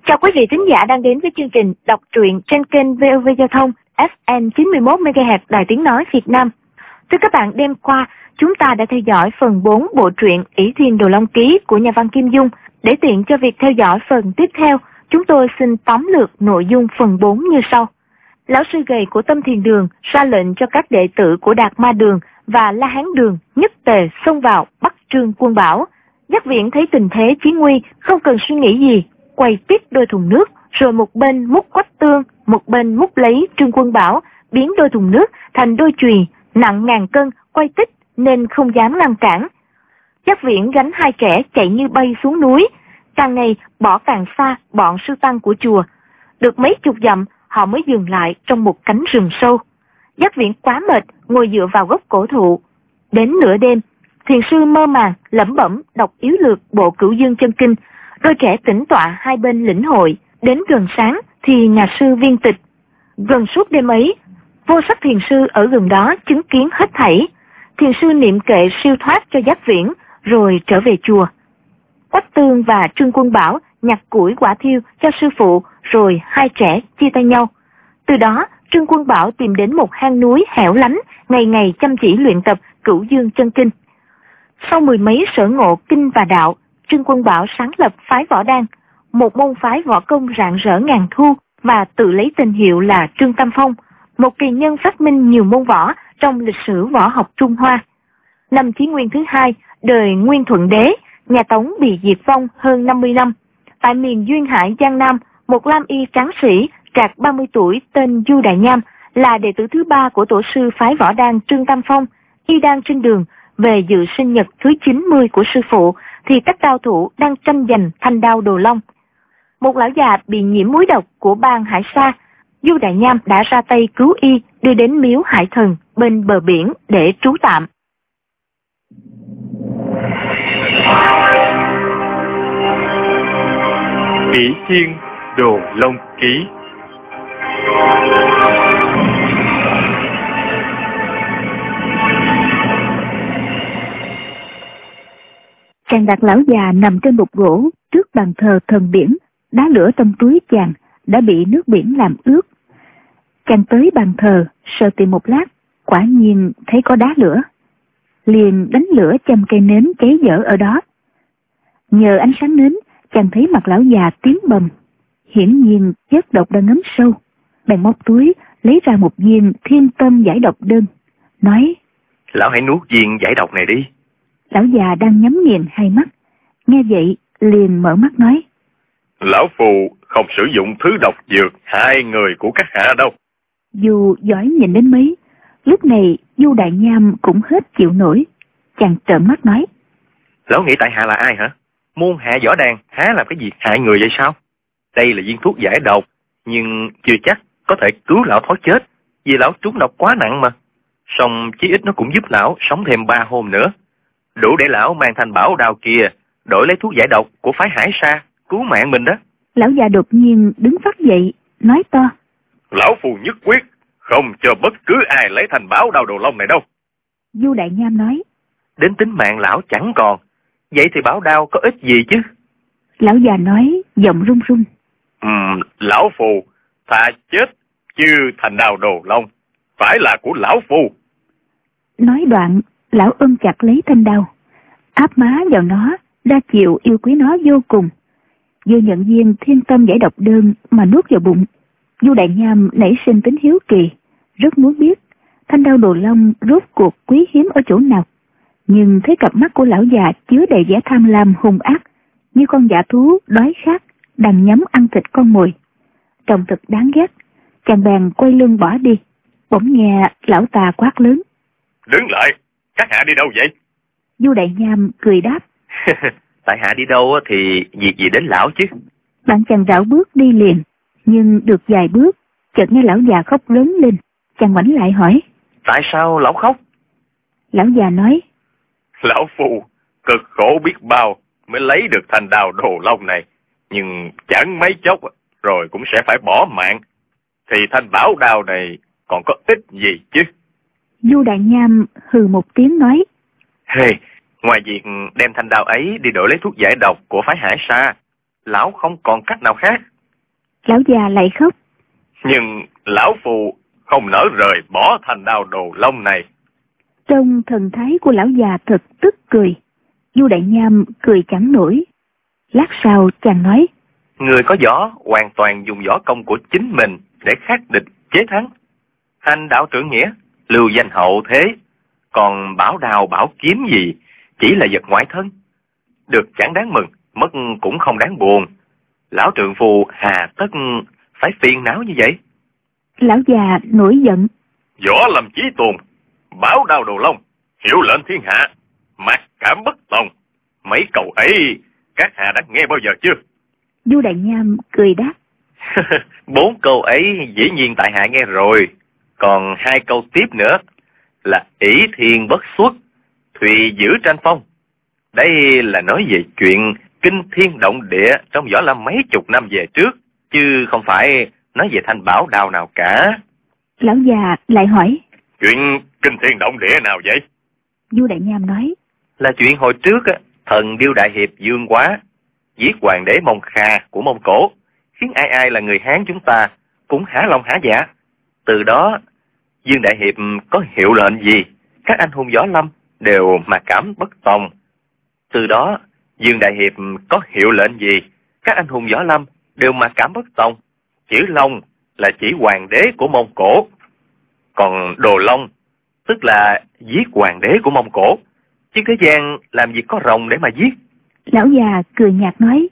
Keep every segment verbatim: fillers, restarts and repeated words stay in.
Chào quý vị thính giả đang đến với chương trình đọc truyện trên kênh vê o vê Giao thông ép em chín mươi mốt mê ga héc Đài Tiếng Nói Việt Nam. Thưa các bạn, đêm qua chúng ta đã theo dõi phần bốn bộ truyện Ỷ Thiên Đồ Long Ký của nhà văn Kim Dung. Để tiện cho việc theo dõi phần tiếp theo, chúng tôi xin tóm lược nội dung phần bốn như sau. Lão sư gầy của Tâm Thiền Đường ra lệnh cho các đệ tử của Đạt Ma Đường và La Hán Đường nhất tề xông vào bắt Trương Quân Bảo. Giác Viễn thấy tình thế chí nguy, không cần suy nghĩ gì, quay tiếp đôi thùng nước, rồi một bên múc Quách Tương, một bên múc lấy Trương Quân Bảo, biến đôi thùng nước thành đôi chùy nặng ngàn cân, quay tích nên không dám ngăn cản. Giác Viễn gánh hai trẻ chạy như bay xuống núi, càng ngày bỏ càng xa bọn sư tăng của chùa. Được mấy chục dặm, họ mới dừng lại trong một cánh rừng sâu. Giác Viễn quá mệt, ngồi dựa vào gốc cổ thụ. Đến nửa đêm, thiền sư mơ màng lẩm bẩm đọc yếu lược bộ Cửu Dương Chân Kinh. Đôi trẻ tĩnh tọa hai bên lĩnh hội. Đến gần sáng thì nhà sư viên tịch. Gần suốt đêm ấy, Vô Sắc thiền sư ở gần đó chứng kiến hết thảy. Thiền sư niệm kệ siêu thoát cho Giác Viễn, rồi trở về chùa. Quách Tương và Trương Quân Bảo nhặt củi quả thiêu cho sư phụ, rồi hai trẻ chia tay nhau. Từ đó, Trương Quân Bảo tìm đến một hang núi hẻo lánh, ngày ngày chăm chỉ luyện tập Cửu Dương Chân Kinh. Sau mười mấy sở ngộ kinh và đạo, Trương Quân Bảo sáng lập phái Võ Đan, một môn phái võ công rạng rỡ ngàn thu, và tự lấy tên hiệu là Trương Tam Phong, một kỳ nhân phát minh nhiều môn võ trong lịch sử võ học Trung Hoa. Năm Chí Nguyên thứ hai, đời Nguyên Thuận Đế, nhà Tống bị diệt vong hơn năm mươi năm. Tại miền Duyên Hải Giang Nam, một lam y tráng sĩ trạc ba mươi tuổi tên Du Đại Nham là đệ tử thứ ba của tổ sư phái Võ Đan Trương Tam Phong. Y đang trên đường về dự sinh nhật thứ chín mươi của sư phụ thì các cao thủ đang tranh giành thanh đao Đồ Long. Một lão già bị nhiễm muối độc của bang Hải Sa, Du Đại Nham đã ra tay cứu y, đưa đến miếu Hải Thần bên bờ biển để trú tạm. Ỷ Thiên Đồ Long Ký. Chàng Đạt lão già nằm trên bục gỗ trước bàn thờ thần biển, đá lửa trong túi chàng đã bị nước biển làm ướt. Chàng tới bàn thờ, sờ tìm một lát, quả nhiên thấy có đá lửa. Liền đánh lửa châm cây nến cháy dở ở đó. Nhờ ánh sáng nến, chàng thấy mặt lão già tím bầm, hiển nhiên chất độc đã ngấm sâu. Bèn móc túi lấy ra một viên thiên tâm giải độc đơn, nói: Lão hãy nuốt viên giải độc này đi. Lão già đang nhắm nghiền hai mắt, nghe vậy liền mở mắt nói: Lão phù không sử dụng thứ độc dược hại người của các hạ đâu. Dù giỏi nhìn đến mấy, lúc này Du Đại Nham cũng hết chịu nổi. Chàng trợn mắt nói: Lão nghĩ tại hạ là ai hả? Môn hạ võ đàn há làm cái việc hại người vậy sao? Đây là viên thuốc giải độc, nhưng chưa chắc có thể cứu lão thoát chết, vì lão trúng độc quá nặng mà. Song chí ít nó cũng giúp lão sống thêm ba hôm nữa, đủ để lão mang thanh bảo đao kia đổi lấy thuốc giải độc của phái Hải Sa cứu mạng mình đó. Lão già đột nhiên đứng phát dậy, nói to: Lão phù nhất quyết không cho bất cứ ai lấy thanh bảo đao Đồ Long này đâu. Du Đại Nham nói: Đến tính mạng lão chẳng còn, vậy thì bảo đao có ích gì chứ? Lão già nói giọng run run: Ừm, lão phù thà chết chứ thành đao Đồ Long phải là của lão phù. Nói đoạn, lão ôm chặt lấy thanh đao, áp má vào nó, ra chịu yêu quý nó vô cùng. Vừa nhận viên thiên tâm giải độc đơn mà nuốt vào bụng, Du Đại Nham nảy sinh tính hiếu kỳ, rất muốn biết thanh đao Đồ Long rốt cuộc quý hiếm ở chỗ nào. Nhưng thấy cặp mắt của lão già chứa đầy vẻ tham lam hung ác, như con dã thú đói khát đang nhắm ăn thịt con mồi, trông thật đáng ghét. Chàng bèn quay lưng bỏ đi. Bỗng nghe lão ta quát lớn: Đứng lại, các hạ đi đâu vậy? Du Đại Nham cười đáp: Tại hạ đi đâu thì việc gì đến lão chứ? Bạn chàng rảo bước đi liền, nhưng được vài bước, chợt nghe lão già khóc lớn lên. Chàng ngoảnh lại hỏi: Tại sao lão khóc? Lão già nói: Lão phù cực khổ biết bao mới lấy được thanh đao Đồ Long này, nhưng chẳng mấy chốc rồi cũng sẽ phải bỏ mạng, thì thanh bảo đao này còn có ích gì chứ? Du Đại Nham hừ một tiếng nói: Hey, ngoài việc đem thanh đao ấy đi đổi lấy thuốc giải độc của phái Hải Sa, lão không còn cách nào khác Lão già lại khóc. Nhưng lão phù không nỡ rời bỏ thanh đao đồ long này. Trong thần thái của lão già thật tức cười. Du Đại Nham cười chẳng nổi. Lát sau chàng nói: Người có võ hoàn toàn dùng võ công của chính mình để khắc địch chế thắng. Hành đạo trưởng nghĩa, lưu danh hậu thế. Còn bảo đao bảo kiếm gì chỉ là vật ngoại thân. Được chẳng đáng mừng, mất cũng không đáng buồn. Lão trượng phu hà tất phải phiền não như vậy? Lão già nổi giận: Võ lâm chí tôn, bảo đao đồ long, hiệu lệnh thiên hạ, mặc cảm bất tòng. Mấy câu ấy các hạ đã nghe bao giờ chưa? Du Đại Nham cười đáp: Bốn câu ấy dĩ nhiên tại hạ nghe rồi. Còn hai câu tiếp nữa là ỷ thiên bất xuất, thùy giữ tranh phong. Đây là nói về chuyện kinh thiên động địa trong võ lâm mấy chục năm về trước, chứ không phải nói về thanh bảo đao nào cả. Lão già lại hỏi: Chuyện kinh thiên động địa nào vậy? Du Đại Nham nói: Là chuyện hồi trước á, thần Điêu Đại Hiệp Dương Quá giết hoàng đế Mông Kha của Mông Cổ, khiến ai ai là người Hán chúng ta cũng hả lòng hả dạ. Từ đó Dương Đại Hiệp có hiệu lệnh gì, các anh hùng võ lâm đều mặc cảm bất tòng. Từ đó Dương Đại Hiệp có hiệu lệnh gì, các anh hùng võ lâm đều mặc cảm bất tòng. Chữ Long là chỉ hoàng đế của Mông Cổ, còn Đồ Long tức là giết hoàng đế của Mông Cổ. Chứ thế gian làm gì có rồng để mà giết. Lão già cười nhạt nói: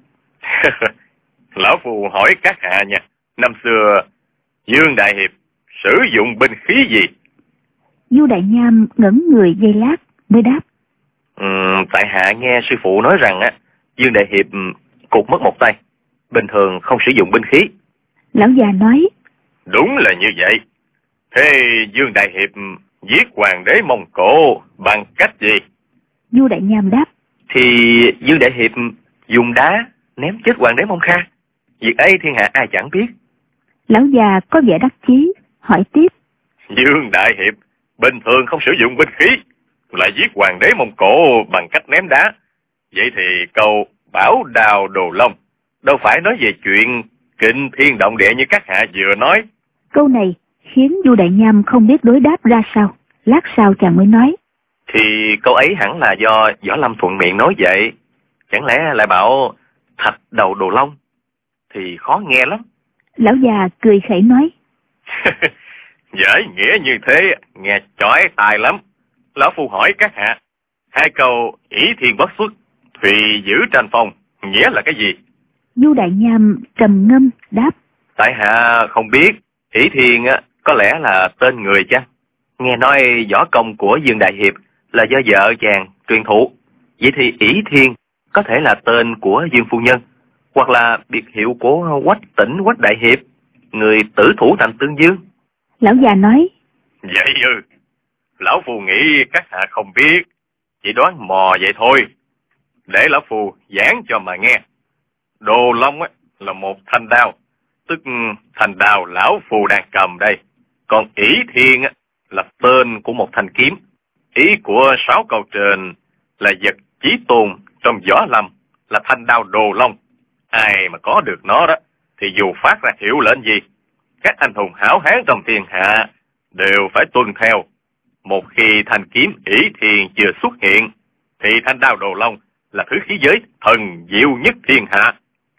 Lão phù hỏi các hạ nha, năm xưa Dương Đại Hiệp sử dụng binh khí gì? Du Đại Nham ngẩn người giây lát mới đáp: Ừ, tại hạ nghe sư phụ nói rằng á, Dương Đại Hiệp cụt mất một tay, bình thường không sử dụng binh khí. Lão già nói: Đúng là như vậy. Thế Dương Đại Hiệp giết hoàng đế Mông Cổ bằng cách gì? Du Đại Nham đáp: Thì Dương Đại Hiệp dùng đá ném chết hoàng đế Mông Kha. Việc ấy thiên hạ ai chẳng biết. Lão già có vẻ đắc chí, hỏi tiếp: Dương Đại Hiệp bình thường không sử dụng binh khí, lại giết hoàng đế Mông Cổ bằng cách ném đá. Vậy thì câu bảo đao đồ long đâu phải nói về chuyện kinh thiên động địa như các hạ vừa nói. Câu này khiến Du Đại Nham không biết đối đáp ra sao. Lát sau chàng mới nói: Thì câu ấy hẳn là do Võ Lâm thuận miệng nói vậy. Chẳng lẽ lại bảo thạch đầu đồ long thì khó nghe lắm. Lão già cười khẩy nói: Giải nghĩa như thế nghe chói tai lắm. Lão phu hỏi các hạ, hai câu ỷ thiên bất xuất, thùy giữ tranh phong nghĩa là cái gì? Du Đại Nham trầm ngâm đáp: Tại hạ không biết. ỷ thiên á, có lẽ là tên người chăng? Nghe nói võ công của Dương Đại Hiệp là do vợ chàng truyền thụ. Vậy thì ỷ thiên có thể là tên của Dương phu nhân, hoặc là biệt hiệu của Quách Tỉnh Quách Đại Hiệp, người tử thủ thành Tương Dương. Lão già nói: Vậy ư? Lão phu nghĩ các hạ không biết, chỉ đoán mò vậy thôi. Để lão phu giảng cho mà nghe. Đồ long á, là một thanh đao, tức thanh đao lão phu đang cầm đây. Còn ỷ thiên á, là tên của một thanh kiếm. Ý của sáu câu trên là vật chí tôn trong võ lâm, là thanh đao đồ long. Ai mà có được nó đó thì dù phát ra hiệu lệnh gì, các anh hùng hảo hán trong thiên hạ đều phải tuân theo. Một khi thanh kiếm ỷ thiên chưa xuất hiện thì thanh đao đồ long là thứ khí giới thần diệu nhất thiên hạ.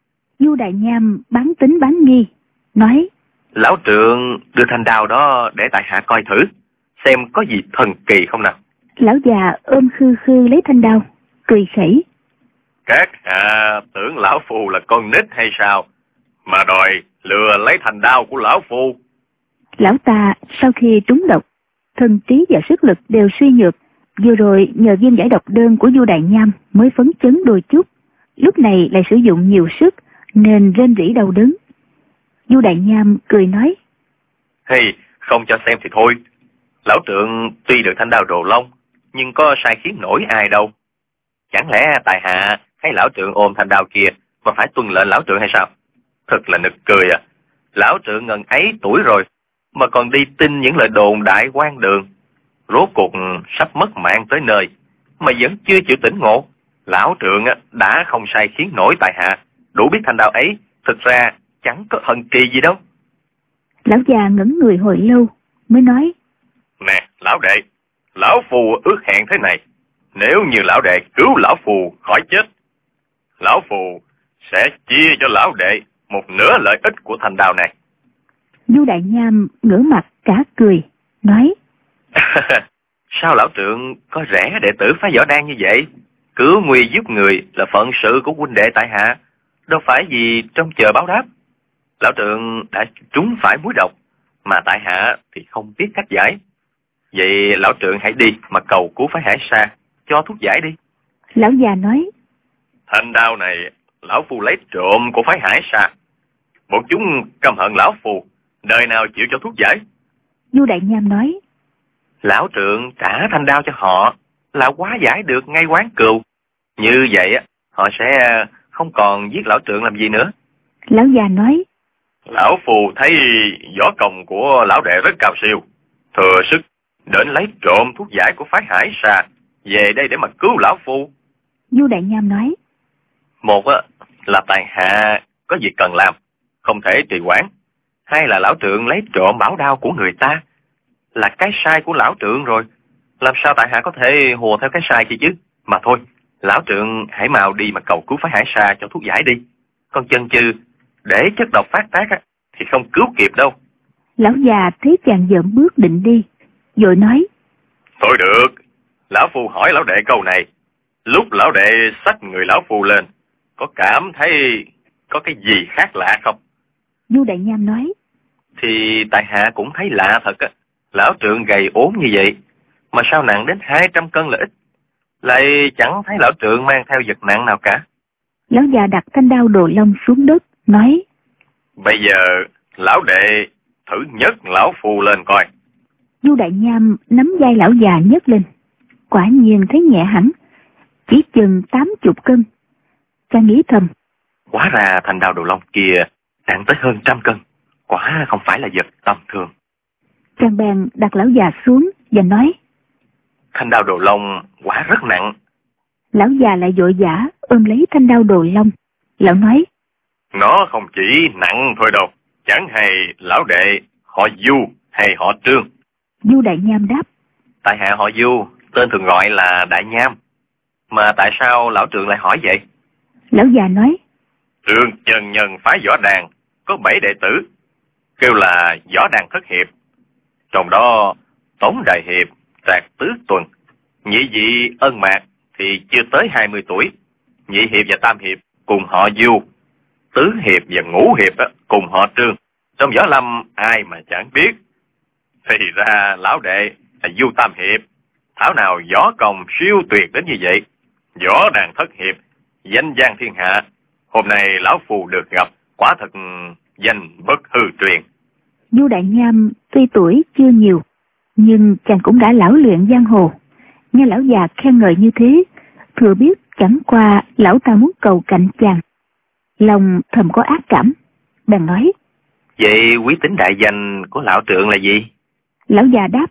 Du Đại Nham bán tính bán nghi nói: Lão trượng đưa thanh đao đó để tại hạ coi thử, xem có gì thần kỳ không nào. Lão già ôm khư khư lấy thanh đao, cười khẩy: Các hạ tưởng lão phu là con nít hay sao, mà đòi lừa lấy thanh đao của lão phu? Lão ta sau khi trúng độc, thân trí và sức lực đều suy nhược. Vừa rồi nhờ viên giải độc đơn của Du Đại Nham mới phấn chấn đôi chút. Lúc này lại sử dụng nhiều sức nên rên rỉ đau đớn. Du Đại Nham cười nói: Hey, không cho xem thì thôi. Lão trượng tuy được thanh đao đồ long, nhưng có sai khiến nổi ai đâu. Chẳng lẽ tại hạ hay lão trượng ôm thanh đao kia mà phải tuân lệnh lão trượng hay sao? Thật là nực cười à. Lão trượng ngần ấy tuổi rồi mà còn đi tin những lời đồn đại quan đường. Rốt cuộc sắp mất mạng tới nơi mà vẫn chưa chịu tỉnh ngộ. Lão trượng đã không sai khiến nổi tại hạ, đủ biết thanh đao ấy thực ra chẳng có thần kỳ gì đâu. Lão già ngẩn người hồi lâu mới nói: Nè lão đệ, lão phù ước hẹn thế này, nếu như lão đệ cứu lão phù khỏi chết, lão phù sẽ chia cho lão đệ một nửa lợi ích của thành đào này. Du Đại Nham ngửa mặt cả cười, nói: Sao lão trượng có rẻ đệ tử phái võ đan như vậy? Cứu nguy giúp người là phận sự của huynh đệ tại hạ, đâu phải vì trông chờ báo đáp. Lão trượng đã trúng phải muối độc, mà tại hạ thì không biết cách giải. Vậy lão trượng hãy đi mà cầu cứu phái Hải Sa cho thuốc giải đi. Lão già nói: Thanh đao này lão phù lấy trộm của phái Hải Sa, bọn chúng căm hận lão phù, đời nào chịu cho thuốc giải. Du Đại Nham nói: Lão trượng trả thanh đao cho họ là quá giải được ngay quán cừu. Như vậy á, họ sẽ không còn giết lão trượng làm gì nữa. Lão già nói: Lão phù thấy võ công của lão đệ rất cao siêu, thừa sức đến lấy trộm thuốc giải của phái Hải Sa về đây để mà cứu lão phù. Du Đại Nham nói: Một á, là tại hạ có việc cần làm, không thể trì hoãn. Hai là lão trượng lấy trộm bảo đao của người ta, là cái sai của lão trượng rồi. Làm sao tại hạ có thể hùa theo cái sai kia chứ? Mà thôi, lão trượng hãy mau đi mà cầu cứu phái Hải Sa cho thuốc giải đi. Còn chần chừ để chất độc phát tác á, thì không cứu kịp đâu. Lão già thấy chàng dợm bước định đi, rồi nói: Thôi được, lão phù hỏi lão đệ câu này. Lúc lão đệ xách người lão phù lên, có cảm thấy có cái gì khác lạ không? Du Đại Nham nói: Thì tại hạ cũng thấy lạ thật á. Lão trượng gầy ốm như vậy, mà sao nặng đến hai trăm cân là ít. Lại chẳng thấy lão trượng mang theo vật nặng nào cả. Lão già đặt thanh đao đồ long xuống đất, nói: Bây giờ lão đệ thử nhấc lão phù lên coi. Du Đại Nham nắm vai lão già nhấc lên, quả nhiên thấy nhẹ hẳn, chỉ chừng tám chục cân. Chàng nghĩ thầm: Hóa ra thanh đao đồ long kia nặng tới hơn trăm cân, quả không phải là vật tầm thường. Chàng bèn đặt lão già xuống và nói: Thanh đao đồ long quả rất nặng. Lão già lại vội vã ôm lấy thanh đao đồ long. Lão nói: Nó không chỉ nặng thôi đâu, chẳng hay lão đệ họ Du hay họ Trương. Du Đại Nham đáp: Tại hạ họ Du, tên thường gọi là Đại Nham. Mà tại sao lão trượng lại hỏi vậy? Lão già nói: Trương chân nhân phái võ đàn có bảy đệ tử, kêu là võ đàn thất hiệp. Trong đó Tống Đại Hiệp, Trạc Tứ Tuần, nhị vị Ân Mạc thì chưa tới hai mươi tuổi. Nhị hiệp và tam hiệp cùng họ Du, tứ hiệp và ngũ hiệp cùng họ Trương. Trong võ lâm ai mà chẳng biết. Thì ra lão đệ là Du tam hiệp, thảo nào võ công siêu tuyệt đến như vậy. Võ đàn thất hiệp, danh vang thiên hạ. Hôm nay lão phù được gặp, quả thật danh bất hư truyền. Du Đại Nham tuy tuổi chưa nhiều, nhưng chàng cũng đã lão luyện giang hồ. Nghe lão già khen ngợi như thế, thừa biết chẳng qua lão ta muốn cầu cạnh chàng. Lòng thầm có ác cảm, bèn nói: Vậy quý tính đại danh của lão trượng là gì? Lão già đáp: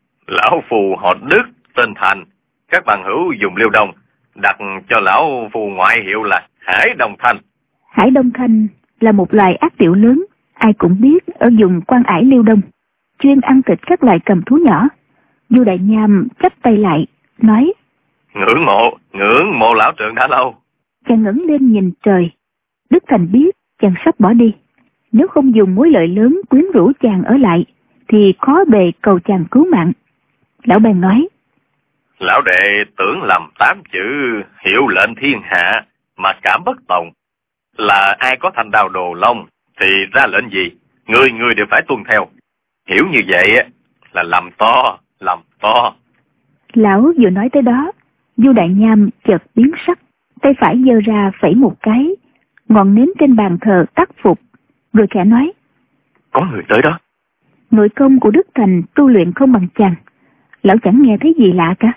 Lão phù họ Đức, tên Thành. Các bằng hữu dùng Liêu Đông đặt cho lão phù ngoại hiệu là Hải Đông Thanh. Hải Đông Thanh là một loài ác tiểu lớn, ai cũng biết ở vùng Quan Ải Liêu Đông, chuyên ăn thịt các loài cầm thú nhỏ. Du Đại Nham chắp tay lại, nói: Ngưỡng mộ, ngưỡng mộ lão trượng đã lâu. Chàng ngẩng lên nhìn trời. Đức Thành biết chàng sắp bỏ đi, nếu không dùng mối lợi lớn quyến rũ chàng ở lại, thì khó bề cầu chàng cứu mạng. Lão bèn nói: Lão đệ tưởng lầm tám chữ hiệu lệnh thiên hạ mà cảm bất tòng. Là ai có thanh đao đồ long thì ra lệnh gì, người người đều phải tuân theo. Hiểu như vậy là lầm to, lầm to. Lão vừa nói tới đó, Du Đại Nham chợt biến sắc, tay phải giơ ra phẩy một cái, ngọn nến trên bàn thờ tắt phục, rồi khẽ nói: Có người tới đó. Nội công của Đức Thành tu luyện không bằng chàng, lão chẳng nghe thấy gì lạ cả.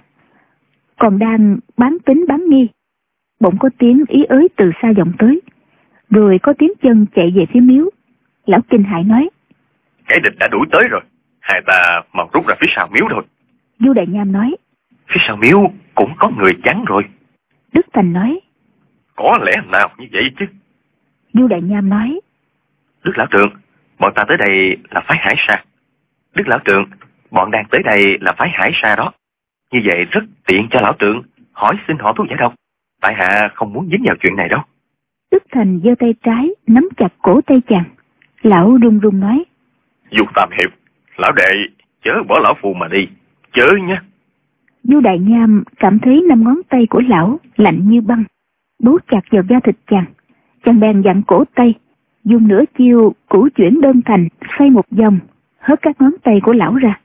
Còn đang bán tính bán nghi, bỗng có tiếng ý ới từ xa vọng tới, rồi có tiếng chân chạy về phía miếu. Lão kinh hãi nói: Kẻ địch đã đuổi tới rồi, hai ta mau rút ra phía sau miếu thôi. Du Đại Nham nói: Phía sau miếu cũng có người chắn rồi. Đức Thành nói: Có lẽ nào như vậy chứ. Du Đại Nham nói: Đức lão trượng, bọn ta tới đây là phái Hải Sa. Đức lão trượng, bọn đang tới đây là phái Hải Sa đó. Như vậy rất tiện cho lão trượng hỏi xin họ thuốc giải độc. Tại hạ không muốn dính vào chuyện này đâu. Đức Thành giơ tay trái nắm chặt cổ tay chàng. Lão run run nói: Du Tam Hiệp, lão đệ chớ bỏ lão phù mà đi, chớ nhé. Du Đại Nham cảm thấy năm ngón tay của lão lạnh như băng, bấu chặt vào da thịt chàng. Chàng bèn dặn cổ tay, dùng nửa chiêu cửu chuyển đơn thành, xoay một vòng, hất các ngón tay của lão ra.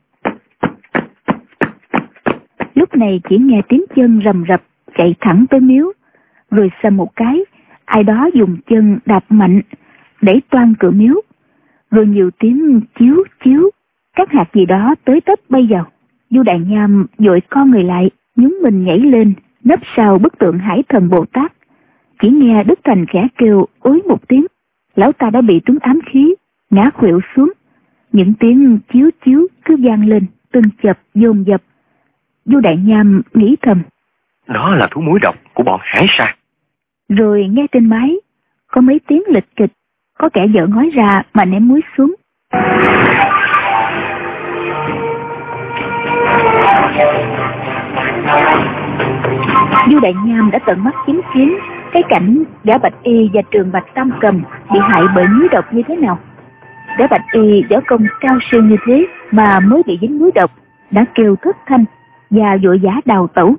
Lúc này chỉ nghe tiếng chân rầm rập chạy thẳng tới miếu, rồi xầm một cái, ai đó dùng chân đạp mạnh, đẩy toang cửa miếu, rồi nhiều tiếng chiếu chiếu, các hạt gì đó tới tấp bay vào. Du Đại Nham vội co người lại, nhún mình nhảy lên, nấp sau bức tượng Hải Thần Bồ Tát. Chỉ nghe Đức Thành khẽ kêu ối một tiếng, lão ta đã bị trúng ám khí, ngã khuỵu xuống. Những tiếng chiếu chiếu cứ vang lên, từng chập dồn dập. Du Đại Nham nghĩ thầm: đó là thú muối độc của bọn Hải Sa. Rồi nghe trên mái có mấy tiếng lịch kịch, có kẻ dở ngói ra mà ném muối xuống. Du Đại Nham đã tận mắt chứng kiến cái cảnh Gã Bạch Y và Trường Bạch Tam Cầm bị hại bởi muối độc như thế nào. Gã Bạch Y võ công cao siêu như thế mà mới bị dính muối độc, đã kêu thất thanh và vội vã đào tẩu.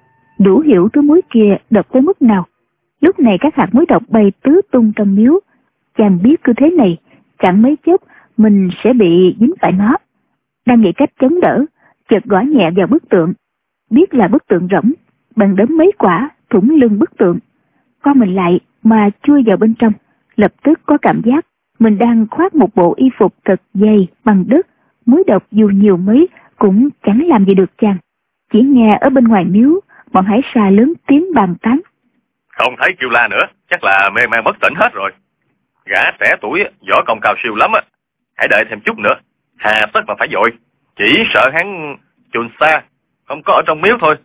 Đủ hiểu thứ muối kia độc tới mức nào. Lúc này các hạt muối độc bay tứ tung trong miếu. Chàng biết cứ thế này chẳng mấy chốc mình sẽ bị dính phải nó. Đang nghĩ cách chống đỡ, chợt gõ nhẹ vào bức tượng. Biết là bức tượng rỗng, bằng đấm mấy quả thủng lưng bức tượng. Co mình lại mà chui vào bên trong, lập tức có cảm giác mình đang khoác một bộ y phục thật dày bằng đất. Muối độc dù nhiều mấy cũng chẳng làm gì được chàng. Chỉ nghe ở bên ngoài miếu, bọn Hải Sa lớn tiếng bàn tán: không thấy kêu la nữa, chắc là mê man bất tỉnh hết rồi. Gã trẻ tuổi võ công cao siêu lắm á, hãy đợi thêm chút nữa, hà tất mà phải vội. Chỉ sợ hắn chùn xa, không có ở trong miếu thôi.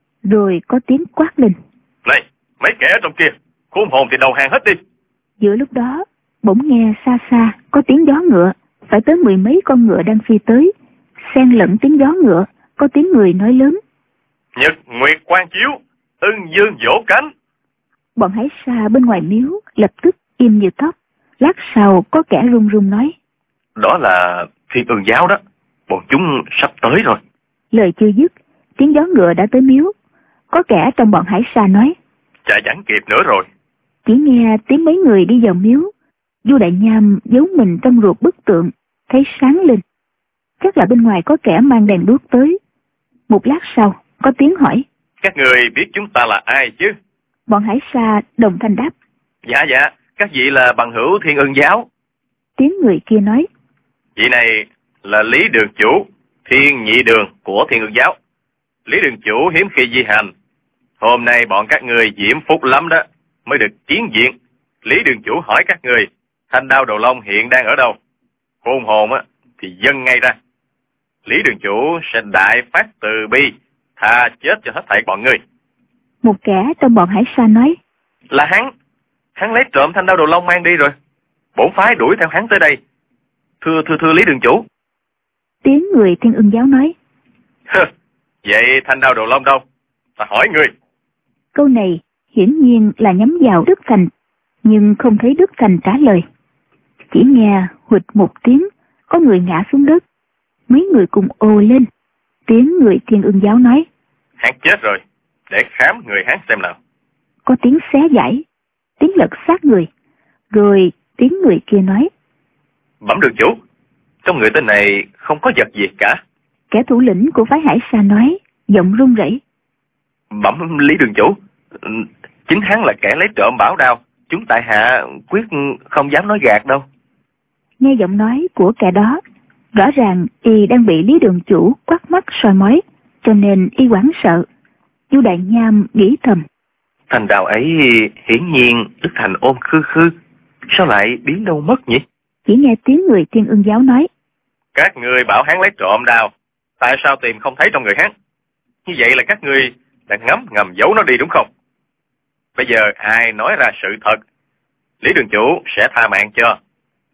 Rồi có tiếng quát lên: này, mấy kẻ ở trong kia, khôn hồn thì đầu hàng hết đi. Giữa lúc đó bỗng nghe xa xa có tiếng gió ngựa, phải tới mười mấy con ngựa đang phi tới. Xen lẫn tiếng gió ngựa có tiếng người nói lớn: Nhật nguyệt quang chiếu, ưng dương vỗ cánh. Bọn Hải Sa bên ngoài miếu lập tức im như tóc. Lát sau có kẻ run run nói: đó là Thiên Ương giáo đó, bọn chúng sắp tới rồi. Lời chưa dứt, tiếng gió ngựa đã tới miếu. Có kẻ trong bọn Hải Sa nói: chạy chẳng kịp nữa rồi. Chỉ nghe tiếng mấy người đi vào miếu. Du Đại Nham giấu mình trong ruột bức tượng, thấy sáng lên. Chắc là bên ngoài có kẻ mang đèn đuốc tới. Một lát sau có tiếng hỏi: các người biết chúng ta là ai chứ? Bọn Hải Sa đồng thanh đáp: dạ dạ, các vị là bằng hữu Thiên Ương giáo. Tiếng người kia nói: vị này là Lý Đường Chủ, Thiên Nhị Đường của Thiên Ương giáo. Lý Đường Chủ hiếm khi di hành, hôm nay bọn các người diễm phúc lắm đó, mới được kiến diện. Lý Đường Chủ hỏi các người, Thanh Đao Đồ Long hiện đang ở đâu? Khôn hồn á thì dâng ngay ra. Lý Đường Chủ sẽ đại phát từ bi, tha chết cho hết thảy bọn người. Một kẻ trong bọn Hải Sa nói: là hắn, hắn lấy trộm Thanh Đao Đồ Long mang đi rồi. Bổn phái đuổi theo hắn tới đây. Thưa thưa thưa Lý Đường Chủ. Tiếng người Thiên Ương giáo nói: vậy Thanh Đao Đồ Long đâu? Ta hỏi người. Câu này hiển nhiên là nhắm vào Đức Thành, nhưng không thấy Đức Thành trả lời. Chỉ nghe huỵch một tiếng, có người ngã xuống đất. Mấy người cùng ồ lên. Tiếng người Thiên Ương giáo nói: hắn chết rồi, để khám người hắn xem nào. Có tiếng xé giãi, tiếng lật xác người. Rồi tiếng người kia nói: bẩm Đường Chủ, trong người tên này không có vật gì cả. Kẻ thủ lĩnh của phái Hải Sa nói, giọng run rẩy: bẩm Lý Đường Chủ, chính hắn là kẻ lấy trộm bảo đao. Chúng tại hạ quyết không dám nói gạt đâu. Nghe giọng nói của kẻ đó, rõ ràng y đang bị Lý Đường Chủ quát mắt soi mói, cho nên y hoảng sợ. Du Đại Nham nghĩ thầm: Thanh đao ấy hiển nhiên Đức Thành ôm khư khư, sao lại biến đâu mất nhỉ? Chỉ nghe tiếng người Thiên Ương giáo nói: các người bảo hắn lấy trộm đao, tại sao tìm không thấy trong người hắn? Như vậy là các người đã ngấm ngầm giấu nó đi đúng không? Bây giờ ai nói ra sự thật, Lý Đường Chủ sẽ tha mạng cho.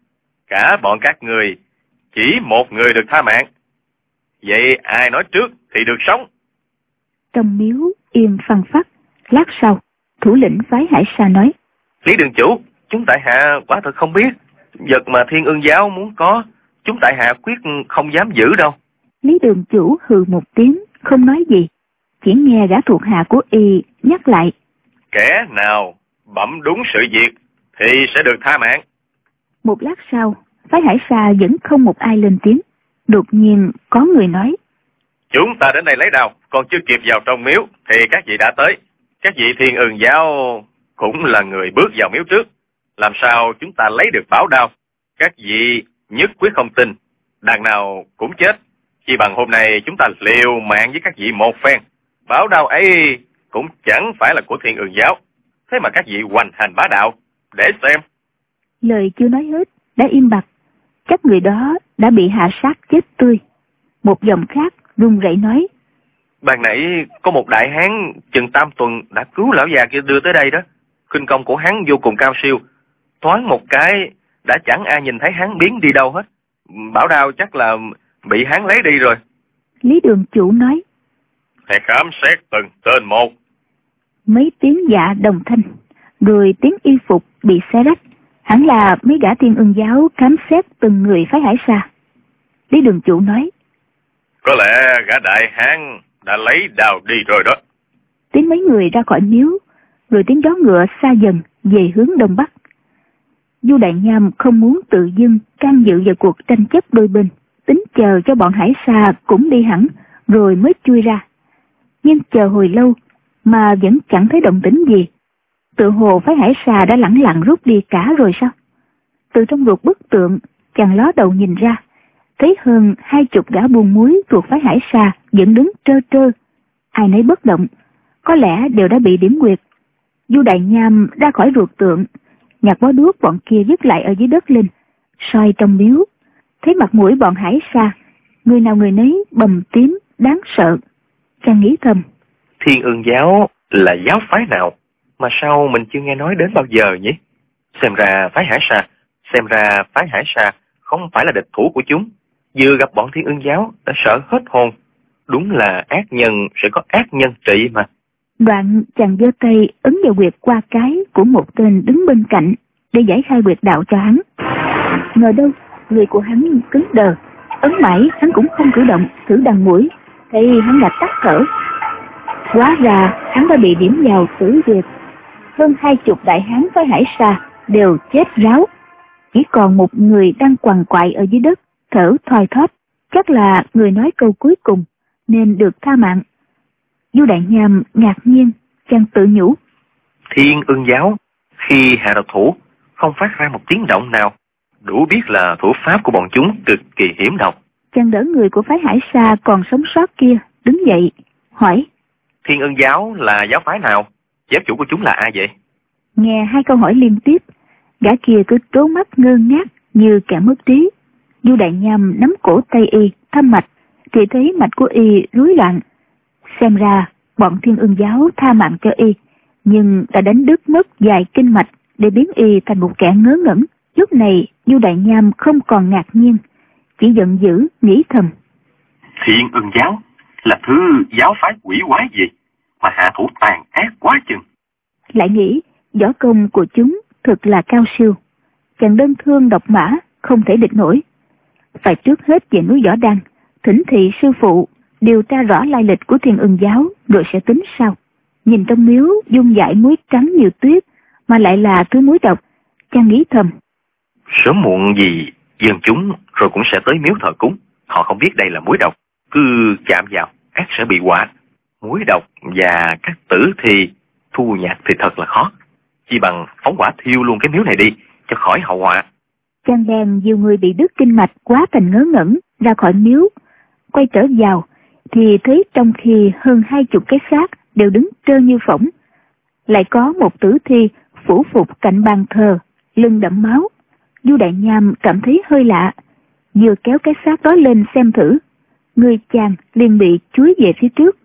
Cả bọn các người, chỉ một người được tha mạng. Vậy ai nói trước thì được sống. Trong miếu im phăng phắc. Lát sau, thủ lĩnh phái Hải Sa nói: Lý đường chủ, chúng tại hạ quả thật không biết. Vật mà Thiên Ương giáo muốn có, chúng tại hạ quyết không dám giữ đâu. Lý đường chủ hừ một tiếng, không nói gì. Chỉ nghe gã thuộc hạ của y nhắc lại: Kẻ nào bẩm đúng sự việc thì sẽ được tha mạng. Một lát sau, phái Hải Sa vẫn không một ai lên tiếng. Đột nhiên có người nói: Chúng ta đến đây lấy đao, còn chưa kịp vào trong miếu thì các vị đã tới. Các vị Thiên Ương giáo cũng là người bước vào miếu trước, làm sao chúng ta lấy được bảo đao? Các vị nhất quyết không tin, đằng nào cũng chết. Chỉ bằng hôm nay chúng ta liều mạng với các vị một phen. Bảo đao ấy cũng chẳng phải là của Thiên Ương giáo, thế mà các vị hoành hành bá đạo, để xem. Lời chưa nói hết đã im bặt. Chắc người đó đã bị hạ sát chết tươi. Một giọng khác run rẩy nói: Ban nãy có một đại hán chừng tam tuần đã cứu lão già kia đưa tới đây đó. Khinh công của hắn vô cùng cao siêu, thoáng một cái đã chẳng ai nhìn thấy hắn biến đi đâu hết. Bảo đao chắc là bị hắn lấy đi rồi. Lý đường chủ nói: Hãy khám xét từng tên một. Mấy tiếng dạ đồng thanh, rồi tiếng y phục bị xé rách. Hẳn là mấy gã Thiên Ương giáo khám xét từng người phái Hải Sa. Lý đường chủ nói: Có lẽ gã đại hán đã lấy đao đi rồi đó. Tiếng mấy người ra khỏi miếu, rồi tiếng gió ngựa xa dần về hướng đông bắc. Du Đại Nham không muốn tự dưng can dự vào cuộc tranh chấp đôi bên, tính chờ cho bọn Hải Sa cũng đi hẳn rồi mới chui ra. Nhưng chờ hồi lâu mà vẫn chẳng thấy động tĩnh gì. Tự hồ phái Hải Sa đã lẳng lặng rút đi cả rồi sao? Từ trong ruột bức tượng, chàng ló đầu nhìn ra, thấy hơn hai chục gã buôn muối thuộc phái Hải Sa vẫn đứng trơ trơ, ai nấy bất động, có lẽ đều đã bị điểm quyệt. Du Đại Nham ra khỏi ruột tượng, nhặt bó đuốc bọn kia vứt lại ở dưới đất lên, soi trong miếu, thấy mặt mũi bọn Hải Sa, người nào người nấy bầm tím đáng sợ. Chàng nghĩ thầm: Thiên Ương giáo là giáo phái nào mà sao mình chưa nghe nói đến bao giờ nhỉ? Xem ra phái Hải Sa, xem ra phái Hải Sa không phải là địch thủ của chúng. Vừa gặp bọn Thiên Ương giáo đã sợ hết hồn. Đúng là ác nhân sẽ có ác nhân trị mà. Đoạn chàng giơ tay ấn vào huyệt qua cái của một tên đứng bên cạnh để giải khai huyệt đạo cho hắn. Ngờ đâu người của hắn cứng đờ, ấn mãi hắn cũng không cử động, thử đằng mũi thì hắn đã tắt thở. Hóa ra hắn đã bị điểm vào tử huyệt. Hơn hai chục đại hán với Hải Sa đều chết ráo, chỉ còn một người đang quằn quại ở dưới đất thở thoi thóp, chắc là người nói câu cuối cùng nên được tha mạng. Du Đại Nham ngạc nhiên, chàng tự nhủ: Thiên Ương giáo khi hạ độc thủ không phát ra một tiếng động nào, đủ biết là thủ pháp của bọn chúng cực kỳ hiểm độc. Chàng đỡ người của phái Hải Sa còn sống sót kia đứng dậy hỏi: Thiên Ương giáo là giáo phái nào? Giáo chủ của chúng là ai vậy? Nghe hai câu hỏi liên tiếp, gã kia cứ trố mắt ngơ ngác như kẻ mất trí. Du Đại Nham nắm cổ tay y thăm mạch, thì thấy mạch của y rối loạn. Xem ra bọn Thiên Ương giáo tha mạng cho y, nhưng đã đánh đứt mất vài kinh mạch để biến y thành một kẻ ngớ ngẩn. Lúc này Du Đại Nham không còn ngạc nhiên, chỉ giận dữ nghĩ thầm: Thiên Ương giáo là thứ giáo phái quỷ quái gì mà hạ thủ tàn ác quá chừng. Lại nghĩ võ công của chúng thực là cao siêu, chàng đơn thương độc mã không thể địch nổi. Phải trước hết về núi Võ Đăng thỉnh thị sư phụ điều tra rõ lai lịch của Thiên Ương giáo rồi sẽ tính sau. Nhìn trong miếu dung dải muối trắng như tuyết mà lại là thứ muối độc, chàng nghĩ thầm: Sớm muộn gì dân chúng rồi cũng sẽ tới miếu thờ cúng. Họ không biết đây là muối độc, cứ chạm vào ác sẽ bị họa. Muối độc và các tử thì thu nhặt thì thật là khó. Chỉ bằng phóng hỏa thiêu luôn cái miếu này đi cho khỏi hậu họa. Chàng bèn nhiều người bị đứt kinh mạch quá thành ngớ ngẩn ra khỏi miếu, quay trở vào thì thấy trong khi hơn hai chục cái xác đều đứng trơ như phỗng, lại có một tử thi phủ phục cạnh bàn thờ, lưng đẫm máu. Du Đại Nham cảm thấy hơi lạ, vừa kéo cái xác đó lên xem thử, người chàng liền bị chúi về phía trước.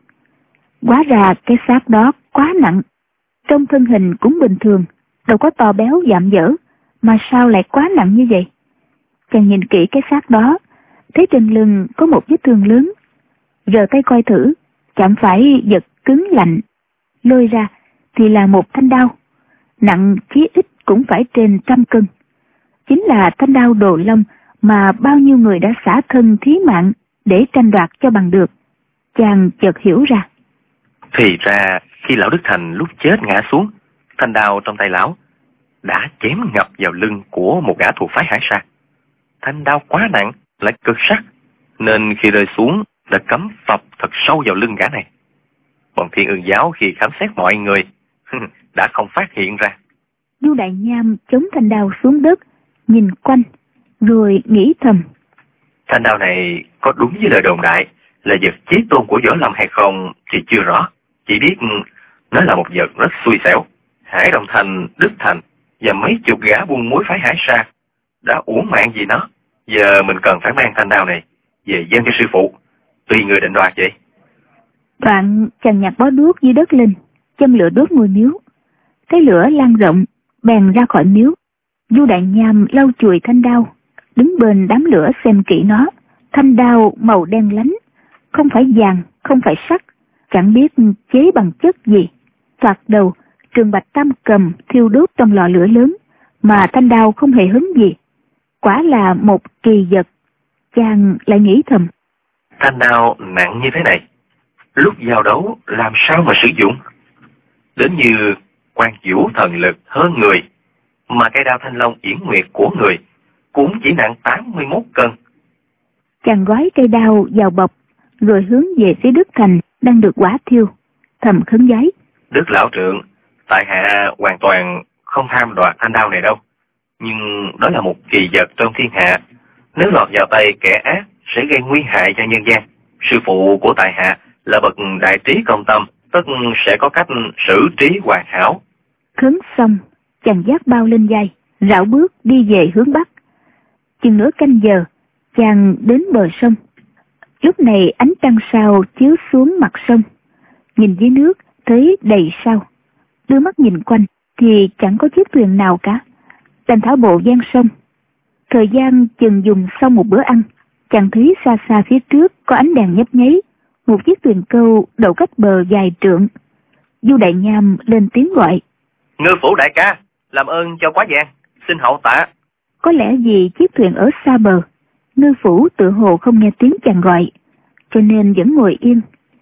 Hóa ra cái xác đó quá nặng, trong thân hình cũng bình thường, đâu có to béo dạm dở, mà sao lại quá nặng như vậy? Chàng nhìn kỹ cái xác đó, thấy trên lưng có một vết thương lớn. Rờ tay coi thử, chẳng phải vật cứng lạnh. Lôi ra thì là một thanh đao, nặng chí ít cũng phải trên trăm cân. Chính là thanh đao Đồ Long mà bao nhiêu người đã xả thân thí mạng để tranh đoạt cho bằng được. Chàng chợt hiểu ra. Thì ra khi lão Đức Thành lúc chết ngã xuống, thanh đao trong tay lão đã chém ngập vào lưng của một gã thuộc phái Hải Sa. Thanh đao quá nặng lại cực sắc, nên khi rơi xuống đã cắm phập thật sâu vào lưng gã này. Bọn Thiên Ương giáo khi khám xét mọi người đã không phát hiện ra. Du Đại Nham chống thanh đao xuống đất, nhìn quanh, rồi nghĩ thầm. Thanh đao này có đúng với lời đồn đại là vật chí tôn của Võ Lâm hay không thì chưa rõ. Chỉ biết nó là một vật rất xui xẻo. Hải Đồng Thành, Đức Thành và mấy chục gã buôn mối phái Hải Sa đã uổng mạng vì nó. Giờ mình cần phải mang thanh đao này về dâng cho sư phụ, tùy người định đoạt vậy. Đoạn chàng nhặt bó đuốc dưới đất lên, châm lửa đốt ngôi miếu. Thấy lửa lan rộng, bèn ra khỏi miếu. Du Đại Nham lau chùi thanh đao, đứng bên đám lửa xem kỹ nó. Thanh đao màu đen lánh, không phải vàng, không phải sắt, chẳng biết chế bằng chất gì. Thoạt đầu, Trường Bạch Tam cầm thiêu đốt trong lò lửa lớn, mà thanh đao không hề hứng gì. Quả là một kỳ vật. Chàng lại nghĩ thầm. Thanh đao nặng như thế này, lúc giao đấu làm sao mà sử dụng? Đến như Quan Vũ thần lực hơn người, mà cây đao Thanh Long Yển Nguyệt của người cũng chỉ nặng tám mươi mốt cân. Chàng gói cây đao vào bọc, rồi hướng về phía Đức Thành đang được hỏa thiêu, thầm khấn vái. Đức lão trượng, tại hạ hoàn toàn không tham đoạt thanh đao này đâu, nhưng đó là một kỳ vật trong thiên hạ. Nếu lọt vào tay kẻ ác sẽ gây nguy hại cho nhân gian. Sư phụ của tại hạ là bậc đại trí công tâm, tất sẽ có cách xử trí hoàn hảo. Khấn xong, chàng vác bao lên vai, rảo bước đi về hướng bắc. Chừng nửa canh giờ, chàng đến bờ sông. Lúc này ánh trăng sao chiếu xuống mặt sông, nhìn dưới nước thấy đầy sao. Đưa mắt nhìn quanh thì chẳng có chiếc thuyền nào cả, đành thảo bộ ven sông. Thời gian chừng dùng xong một bữa ăn, chàng thấy xa xa phía trước có ánh đèn nhấp nháy, một chiếc thuyền câu đậu cách bờ vài trượng. Du Đại Nham lên tiếng gọi. Ngư phủ đại ca, làm ơn cho quá giang, xin hậu tạ. Có lẽ vì chiếc thuyền ở xa bờ, Ngư phủ tự hồ không nghe tiếng chàng gọi, cho nên vẫn ngồi yên.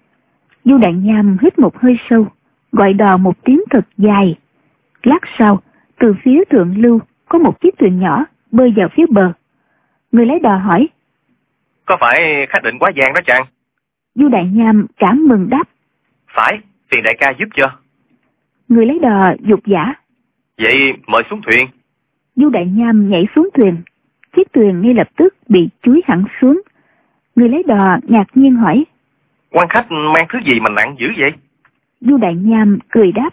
Du Đại Nham hít một hơi sâu, gọi đò một tiếng thật dài. Lát sau, từ phía thượng lưu có một chiếc thuyền nhỏ bơi vào phía bờ. Người lái đò hỏi. Có phải khách định quá giang đó chàng? Du Đại Nham cảm mừng đáp. Phải, phiền đại ca giúp cho. Người lái đò dục giả. Vậy mời xuống thuyền. Du Đại Nham nhảy xuống thuyền. Chiếc thuyền ngay lập tức bị chúi hẳn xuống. Người lái đò ngạc nhiên hỏi. Quan khách mang thứ gì mà nặng dữ vậy? Du Đại Nham cười đáp.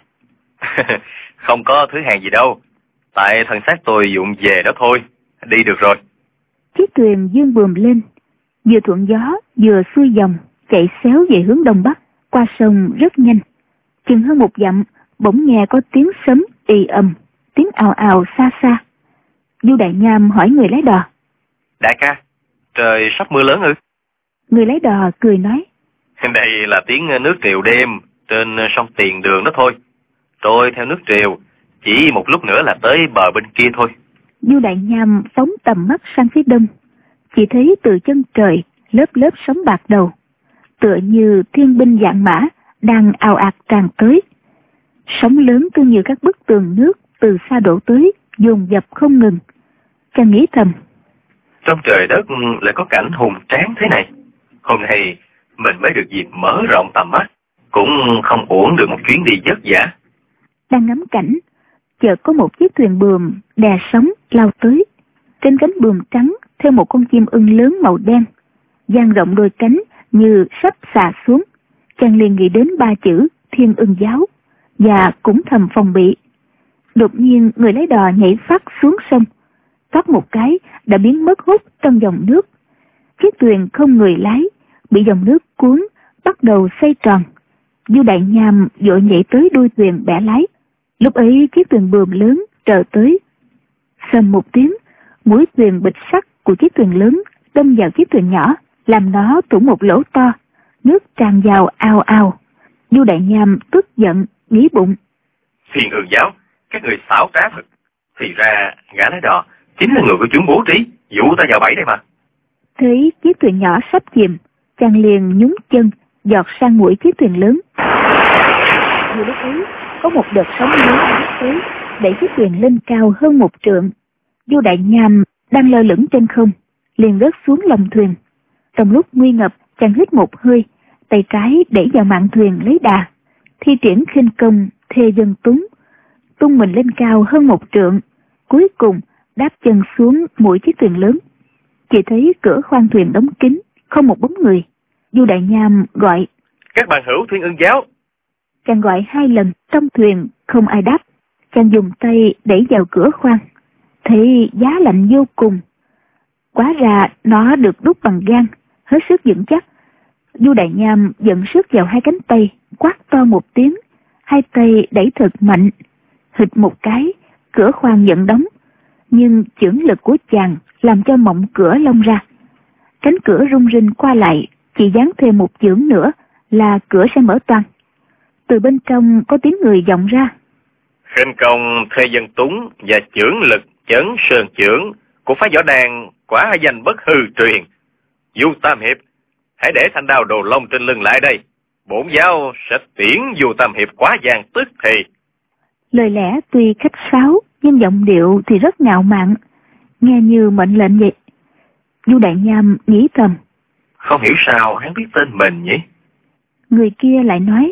Không có thứ hàng gì đâu, tại thần xác tôi dụng về đó thôi, đi được rồi. Chiếc thuyền dương buồm lên, vừa thuận gió vừa xuôi dòng, chạy xéo về hướng đông bắc, qua sông rất nhanh. Chừng hơn một dặm, bỗng nghe có tiếng sấm ì ầm, tiếng ào ào xa xa. Du Đại Nham hỏi người lái đò. Đại ca, trời sắp mưa lớn ư? Người lái đò cười nói. Đây là tiếng nước triều đêm trên sông Tiền Đường đó thôi. Trôi theo nước triều, chỉ một lúc nữa là tới bờ bên kia thôi. Du Đại Nham phóng tầm mắt sang phía đông, chỉ thấy từ chân trời lớp lớp sóng bạc đầu, tựa như thiên binh vạn mã đang ào ạt tràn tới. Sóng lớn cứ như các bức tường nước từ xa đổ tới, dồn dập không ngừng. Chàng nghĩ thầm. Trong trời đất lại có cảnh hùng tráng thế này. Hôm nay mình mới được dịp mở rộng tầm mắt, cũng không uổng được một chuyến đi vất vả. Đang ngắm cảnh, chợt có một chiếc thuyền buồm đè sóng lao tới. Trên cánh buồm trắng theo một con chim ưng lớn màu đen, dang rộng đôi cánh như sắp xà xuống. Chàng liền nghĩ đến ba chữ Thiên Ưng giáo và cũng thầm phòng bị. Đột nhiên người lái đò nhảy phát xuống sông, thoát một cái đã biến mất hút trong dòng nước. Chiếc thuyền không người lái, bị dòng nước cuốn, bắt đầu xoay tròn. Du Đại Nham vội nhảy tới đuôi thuyền bẻ lái. Lúc ấy chiếc thuyền buồm lớn trở tới. Sầm một tiếng, mũi thuyền bịch sắt của chiếc thuyền lớn đâm vào chiếc thuyền nhỏ, làm nó thủng một lỗ to, nước tràn vào ào ào. Du Đại Nham tức giận, nghĩ bụng: Thiên Ương giáo, các người xảo trá thật. Thì ra gã lái đò chính là người của chúng bố trí, dụ ta vào bẫy đây mà. Thấy chiếc thuyền nhỏ sắp chìm, chàng liền nhúng chân giọt sang mũi chiếc thuyền lớn. Vừa lúc ấy có một đợt sóng lớn tới, đẩy chiếc thuyền lên cao hơn một trượng. Du Đại Nham đang lơ lửng trên không, liền rớt xuống lòng thuyền. Trong lúc nguy ngập, chàng hít một hơi, tay trái đẩy vào mạn thuyền lấy đà, thi triển khinh công thê dân túng, tung mình lên cao hơn một trượng, cuối cùng đáp chân xuống mũi chiếc thuyền lớn. Chỉ thấy cửa khoang thuyền đóng kín, không một bóng người. Du Đại Nham gọi: Các bạn hữu Thiên Ương giáo. Chàng gọi hai lần, trong thuyền không ai đáp. Chàng dùng tay đẩy vào cửa khoang, thấy giá lạnh vô cùng. Quá ra nó được đúc bằng gan, hết sức vững chắc. Du Đại Nham dẫn sức vào hai cánh tay, quát to một tiếng, hai tay đẩy thật mạnh, hịch một cái, cửa khoang vẫn đóng, nhưng chưởng lực của chàng làm cho mộng cửa lông ra. Cánh cửa rung rinh qua lại, chỉ dán thêm một chưởng nữa là cửa sẽ mở toang. Từ bên trong có tiếng người vọng ra: Khinh công thê dân túng và chưởng lực chấn sơn chưởng của phái võ đàn quả danh bất hư truyền. Du Tam Hiệp, hãy để thanh đao đồ lông trên lưng lại đây, bổn giáo sẽ tiễn Du Tam Hiệp quá giang tức thì. Lời lẽ tuy khách sáo nhưng giọng điệu thì rất ngạo mạn, nghe như mệnh lệnh vậy. Du Đại Nham nghĩ thầm: Không hiểu sao hắn biết tên mình nhỉ? Người kia lại nói: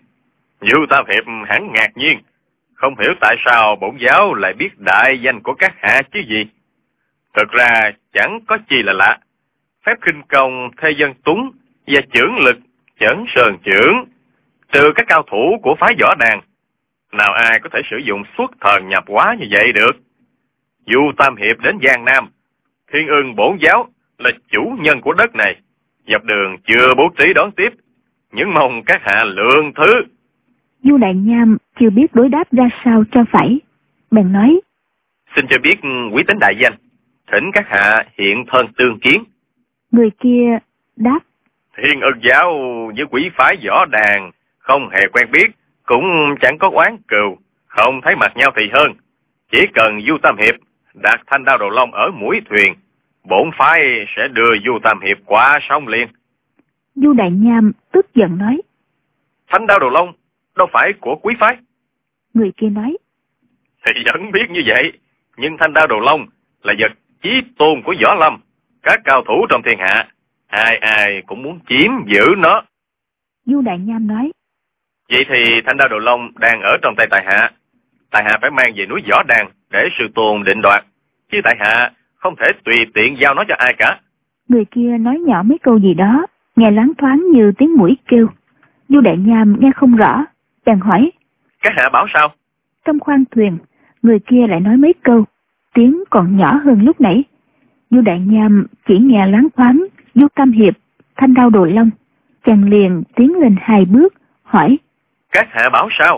Du Tam Hiệp hẳn ngạc nhiên, không hiểu tại sao bổn giáo lại biết đại danh của các hạ chứ gì. Thực ra chẳng có chi là lạ. Phép khinh công thê dân túng và chưởng lực chấn sơn chưởng, trừ các cao thủ của phái võ đàn, nào ai có thể sử dụng xuất thần nhập hóa như vậy được. Du Tam Hiệp đến Giang Nam, Thiên Ương bổn giáo là chủ nhân của đất này, dọc đường chưa bố trí đón tiếp, những mong các hạ lượng thứ. Du Đại Nham chưa biết đối đáp ra sao cho phải, bèn nói: Xin cho biết quý tính đại danh, thỉnh các hạ hiện thân tương kiến. Người kia đáp: Thiên Ương giáo với quỷ phái võ đàn không hề quen biết, cũng chẳng có oán cừu, không thấy mặt nhau thì hơn. Chỉ cần Du Tam Hiệp đặt thanh đao đồ long ở mũi thuyền, bổn phái sẽ đưa Du Tam Hiệp qua sông liền. Du Đại Nham tức giận nói: Thanh đao đồ long đâu phải của quý phái. Người kia nói: Thì vẫn biết như vậy, nhưng thanh đao đồ long là vật chí tôn của võ lâm, các cao thủ trong thiên hạ ai ai cũng muốn chiếm giữ nó. Du Đại Nham nói: Vậy thì thanh đao đồ long đang ở trong tay tại hạ, tại hạ phải mang về núi Võ Đàn để sư tôn định đoạt, chứ tại hạ không thể tùy tiện giao nó cho ai cả. Người kia nói nhỏ mấy câu gì đó, nghe loáng thoáng như tiếng mũi kêu. Du Đại Nham nghe không rõ, bèn hỏi: Các hạ bảo sao? Trong khoang thuyền, người kia lại nói mấy câu, tiếng còn nhỏ hơn lúc nãy. Du Đại Nham chỉ nghe loáng thoáng Du Tam Hiệp, thanh đao đồ long. Chàng liền tiến lên hai bước, hỏi: Các hạ bảo sao?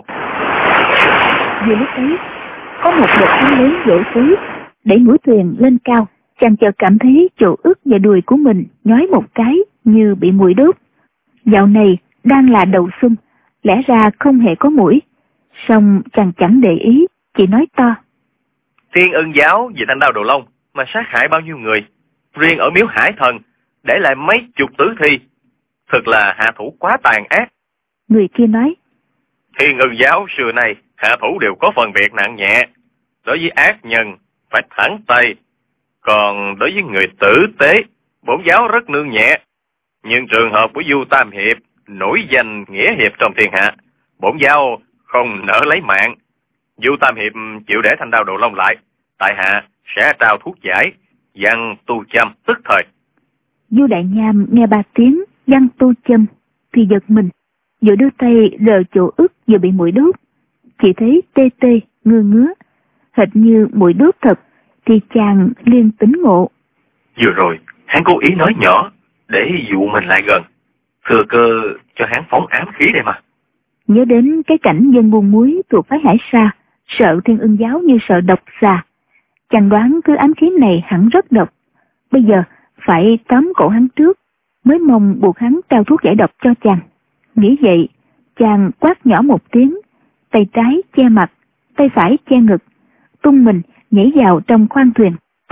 Vừa lúc ấy, có một đợt sóng lớn vỗ tới, đẩy mũi thuyền lên cao. Chàng chợt cảm thấy chỗ ức và đùi của mình nhói một cái như bị muỗi đốt. Dạo này đang là đầu xuân, lẽ ra không hề có muỗi, song chàng chẳng để ý, chỉ nói to: Thiên Ương giáo vì thanh đao đồ long mà sát hại bao nhiêu người, riêng ở miếu Hải Thần để lại mấy chục tử thi, thật là hạ thủ quá tàn ác. Người kia nói: Thiên Ương giáo xưa nay hạ thủ đều có phần việc nặng nhẹ, đối với ác nhân phải thẳng tay, còn đối với người tử tế bổn giáo rất nương nhẹ. Nhưng trường hợp của Du Tam Hiệp nổi danh nghĩa hiệp trong thiên hạ, bổn giáo không nỡ lấy mạng. Du Tam Hiệp chịu để thanh đao đồ long lại, tại hạ sẽ trao thuốc giải văn tu châm tức thời. Du Đại Nham nghe ba tiếng văn tu châm thì giật mình, vừa đưa tay rờ chỗ ức vừa bị muỗi đốt, chỉ thấy tê tê ngứa ngứa, hệt như muỗi đốt thật, thì chàng liền tỉnh ngộ. Vừa rồi hắn cố ý nói nhỏ để dụ mình lại gần, thừa cơ cho hắn phóng ám khí đây mà. Nhớ đến cái cảnh dân buôn muối thuộc phái Hải Sa sợ Thiên Ương giáo như sợ độc xà, chàng đoán thứ ám khí này hẳn rất độc. bây giờ phải tóm cổ hắn trước, mới mong buộc hắn trao thuốc giải độc cho chàng. Nghĩ vậy, chàng quát nhỏ một tiếng, tay trái che mặt, tay phải che ngực, tung mình nhảy vào trong khoang thuyền.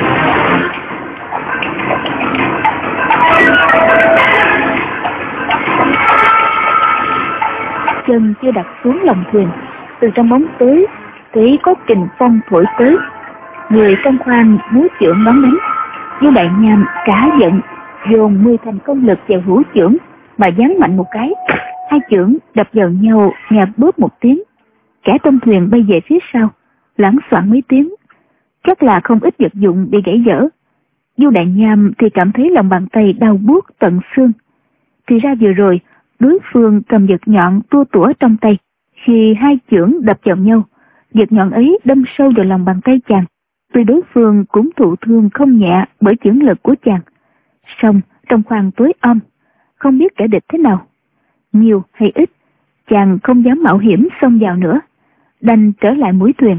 Chân chưa đặt xuống lòng thuyền, từ trong bóng tối thấy có kình phong thổi tới, người trong khoang múa chưởng đón đánh. Vua Đại Nham cả giận, dồn mười thành công lực vào hữu chưởng mà giáng mạnh một cái, hai chưởng đập vào nhau nghe bóp một tiếng, kẻ trong thuyền bay về phía sau, loảng xoảng mấy tiếng, chắc là không ít vật dụng bị gãy vỡ. Vua Đại Nham thì cảm thấy lòng bàn tay đau buốt tận xương. Thì ra vừa rồi đối phương cầm vật nhọn tua tủa trong tay, khi hai chưởng đập vào nhau, vật nhọn ấy đâm sâu vào lòng bàn tay chàng. Tuy đối phương cũng thụ thương không nhẹ bởi chưởng lực của chàng, song trong khoang tối om, không biết kẻ địch thế nào, nhiều hay ít, chàng không dám mạo hiểm xông vào nữa, đành trở lại mũi thuyền.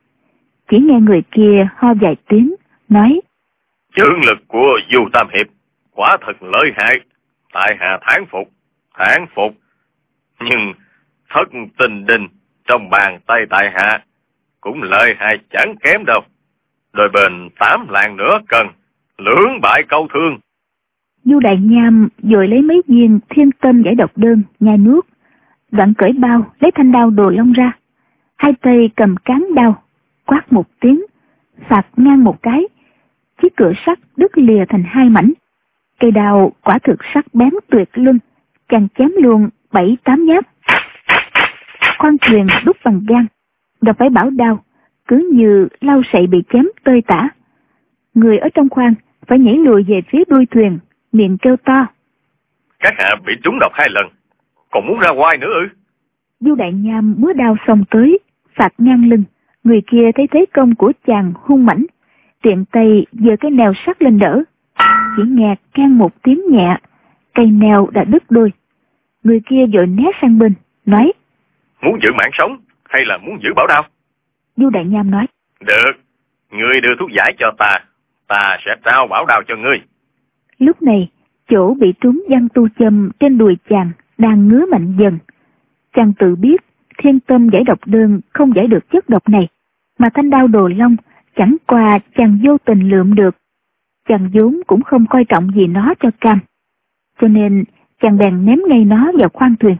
Chỉ nghe người kia ho vài tiếng, nói: Chưởng lực của Du Tam Hiệp quả thật lợi hại, tại hạ thán phục, thán phục. Nhưng thất tình đình trong bàn tay tại hạ cũng lợi hại chẳng kém đâu. Đôi bên tám lạng nữa cần, lưỡng bại câu thương. Du Đại Nham rồi lấy mấy viên thiên tâm giải độc đơn nhai nuốt, đoạn cởi bao lấy thanh đao đồ long ra, hai tay cầm cán đao, quát một tiếng, phạt ngang một cái, chiếc cửa sắt đứt lìa thành hai mảnh. Cây đao quả thực sắc bén tuyệt luân, chàng chém luôn bảy tám nhát. Khoang thuyền đúc bằng gan, gặp phải bảo đao, cứ như lau sậy bị chém tơi tả. Người ở trong khoang phải nhảy lùi về phía đuôi thuyền, miệng kêu to: Các hạ bị trúng độc hai lần, còn muốn ra ngoài nữa ư? Du Đại Nham múa đao xông tới, phạt ngang lưng. Người kia thấy thế công của chàng hung mãnh, tiện tay giơ cái neo sắt lên đỡ. Chỉ nghe keng một tiếng nhẹ, cây neo đã đứt đôi. Người kia vội né sang bên, nói: Muốn giữ mạng sống hay là muốn giữ bảo đao? Du Đại Nham nói: Được, ngươi đưa thuốc giải cho ta, ta sẽ trao bảo đao cho ngươi. Lúc này, chỗ bị trúng văn tu châm trên đùi chàng đang ngứa mạnh dần. Chàng tự biết thiên tâm giải độc đơn không giải được chất độc này, mà thanh đao đồ long chẳng qua chàng vô tình lượm được. Chàng vốn cũng không coi trọng gì nó cho cam, cho nên chàng bèn ném ngay nó vào khoang thuyền.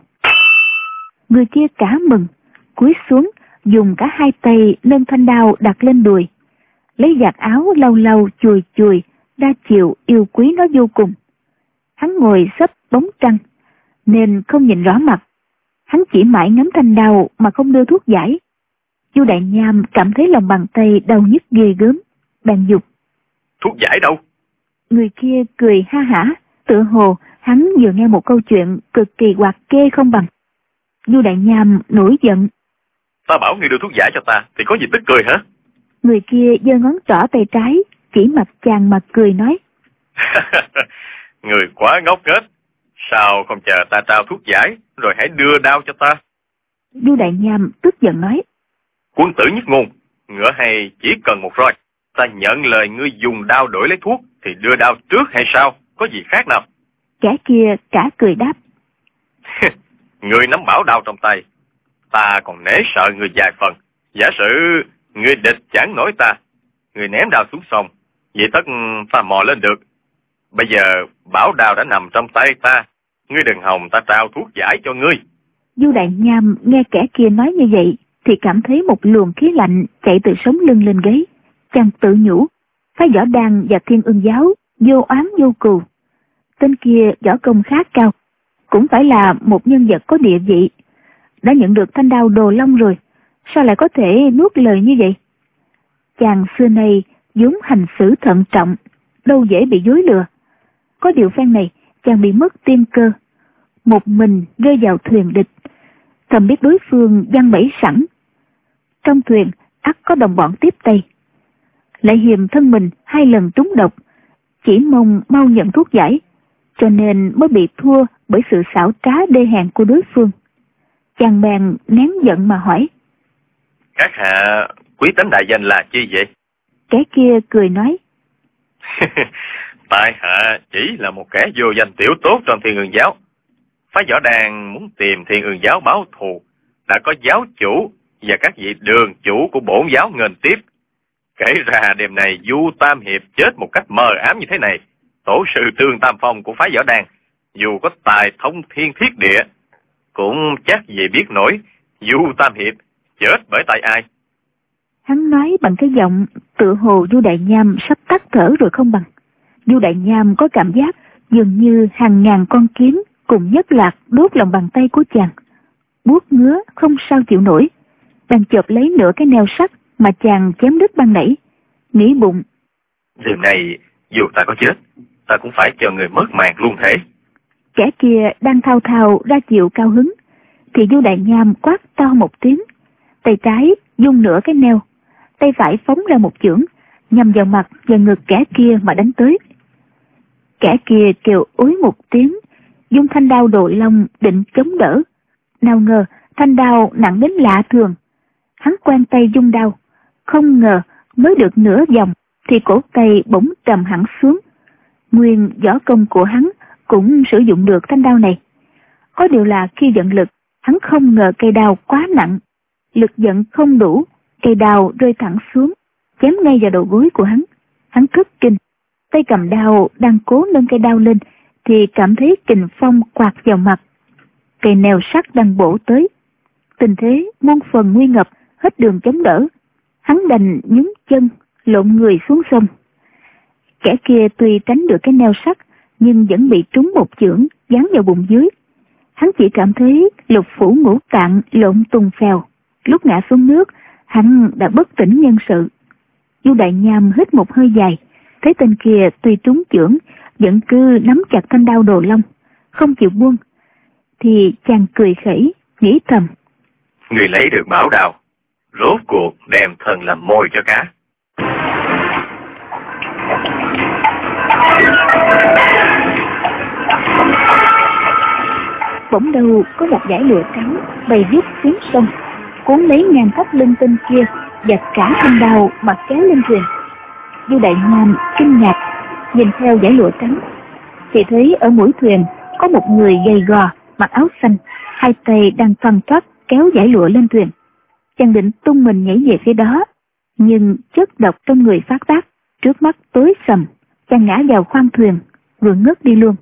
Người kia cả mừng, cúi xuống dùng cả hai tay nâng thanh đao đặt lên đùi, lấy vạt áo lau lau chùi chùi, đa chiều yêu quý nó vô cùng. Hắn ngồi xấp bóng trăng nên không nhìn rõ mặt, hắn chỉ mãi ngắm thanh đao mà không đưa thuốc giải. Du Đại Nham cảm thấy lòng bàn tay đau nhức ghê gớm, bèn dục: Thuốc giải đâu? Người kia cười ha hả, tựa hồ hắn vừa nghe một câu chuyện cực kỳ hoạt kê không bằng. Du Đại Nham nổi giận: Ta bảo ngươi đưa thuốc giải cho ta thì có gì tức cười hả? Người kia giơ ngón trỏ tay trái chỉ mặt chàng mà cười nói: Người quá ngốc nghếch, sao không chờ ta trao thuốc giải rồi hãy đưa đao cho ta? Du Đại Nham tức giận nói: Quân tử nhất ngôn, ngựa hay chỉ cần một roi. Ta nhận lời ngươi dùng đao đổi lấy thuốc thì đưa đao trước hay sao, có gì khác nào? Kẻ kia cả cười đáp: Ngươi nắm bảo đao trong tay, ta còn nể sợ ngươi vài phần. Giả sử ngươi địch chẳng nổi ta, ngươi ném đao xuống sông, vậy tất ta mò lên được. Bây giờ bảo đao đã nằm trong tay ta, ngươi đừng hòng ta trao thuốc giải cho ngươi. Du Đại Nham nghe kẻ kia nói như vậy thì cảm thấy một luồng khí lạnh chạy từ sống lưng lên gáy. Chàng tự nhủ, phái Võ Đan và Thiên Ưng giáo vô oán vô cừu. Tên kia võ công khá cao, cũng phải là một nhân vật có địa vị. Đã nhận được thanh đao đồ long rồi, sao lại có thể nuốt lời như vậy? Chàng xưa nay vốn hành xử thận trọng, đâu dễ bị dối lừa. Có điều phen này chàng bị mất tiên cơ, một mình rơi vào thuyền địch, thầm biết đối phương giăng bẫy sẵn. Trong thuyền ắt có đồng bọn tiếp tay, lại hiềm thân mình hai lần trúng độc, chỉ mong mau nhận thuốc giải, cho nên mới bị thua bởi sự xảo trá đê hèn của đối phương. Chàng bèn nén giận mà hỏi: Các hạ quý tánh đại danh là chi vậy? Kẻ kia cười nói: Tại hạ chỉ là một kẻ vô danh tiểu tốt trong Thiên Ương giáo. Phái Võ Đàn muốn tìm Thiên Ương giáo báo thù, đã có giáo chủ và các vị đường chủ của bổn giáo nghênh tiếp. Kể ra đêm này Du Tam Hiệp chết một cách mờ ám như thế này, tổ sư Tương Tam Phong của phái Võ Đàn dù có tài thông thiên thiết địa cũng chắc gì biết nổi Du Tam Hiệp chết bởi tay ai. Hắn nói bằng cái giọng tựa hồ Du Đại Nham sắp tắt thở rồi không bằng. Du Đại Nham có cảm giác dường như hàng ngàn con kiến cùng nhất lạc đốt lòng bàn tay của chàng, buốt ngứa không sao chịu nổi. Đang chộp lấy nửa cái neo sắt mà chàng chém đứt ban nãy, nghĩ bụng: đêm nay dù ta có chết, ta cũng phải cho người mất mạng luôn thể. Kẻ kia đang thao thao ra chiều cao hứng, thì Du Đại Nham quát to một tiếng, tay trái dung nửa cái neo, tay phải phóng ra một chưởng nhằm vào mặt và ngực kẻ kia mà đánh tới. Kẻ kia kêu ối một tiếng, dung thanh đao Đồ Long định chống đỡ, nào ngờ thanh đao nặng đến lạ thường. Hắn quang tay dung đao, không ngờ mới được nửa vòng thì cổ tay bỗng trầm hẳn xuống. Nguyên võ công của hắn cũng sử dụng được thanh đao này. Có điều là khi giận lực, hắn không ngờ cây đao quá nặng, lực giận không đủ, cây đao rơi thẳng xuống, chém ngay vào đầu gối của hắn. Hắn thất kinh, tay cầm đao đang cố nâng cây đao lên thì cảm thấy kình phong quạt vào mặt. Cây neo sắt đang bổ tới, tình thế muôn phần nguy ngập, hết đường chống đỡ. Hắn đành nhúng chân lộn người xuống sông. Kẻ kia tuy tránh được cái neo sắt nhưng vẫn bị trúng một chưởng giáng vào bụng dưới. Hắn chỉ cảm thấy lục phủ ngũ tạng lộn tùng phèo. Lúc ngã xuống nước, hắn đã bất tỉnh nhân sự. Du Đại Nham hít một hơi dài, thấy tên kia tuy trúng chưởng vẫn cứ nắm chặt thanh đao Đồ Long, không chịu buông, thì chàng cười khẩy, nghĩ thầm: người lấy được bảo đao, rốt cuộc đem thần làm mồi cho cá. Bỗng đâu có một dải lụa trắng bay vút xuống sông, cuốn lấy ngang thắt lưng tên kia và cả thanh đao mà kéo lên thuyền. Du Đại Nham kinh ngạc nhìn theo dải lụa trắng, thì thấy ở mũi thuyền có một người gầy gò mặc áo xanh, hai tay đang thoăn thoắt kéo dải lụa lên thuyền. Chàng định tung mình nhảy về phía đó, nhưng chất độc trong người phát tác, trước mắt tối sầm, chàng ngã vào khoang thuyền rồi ngất đi luôn.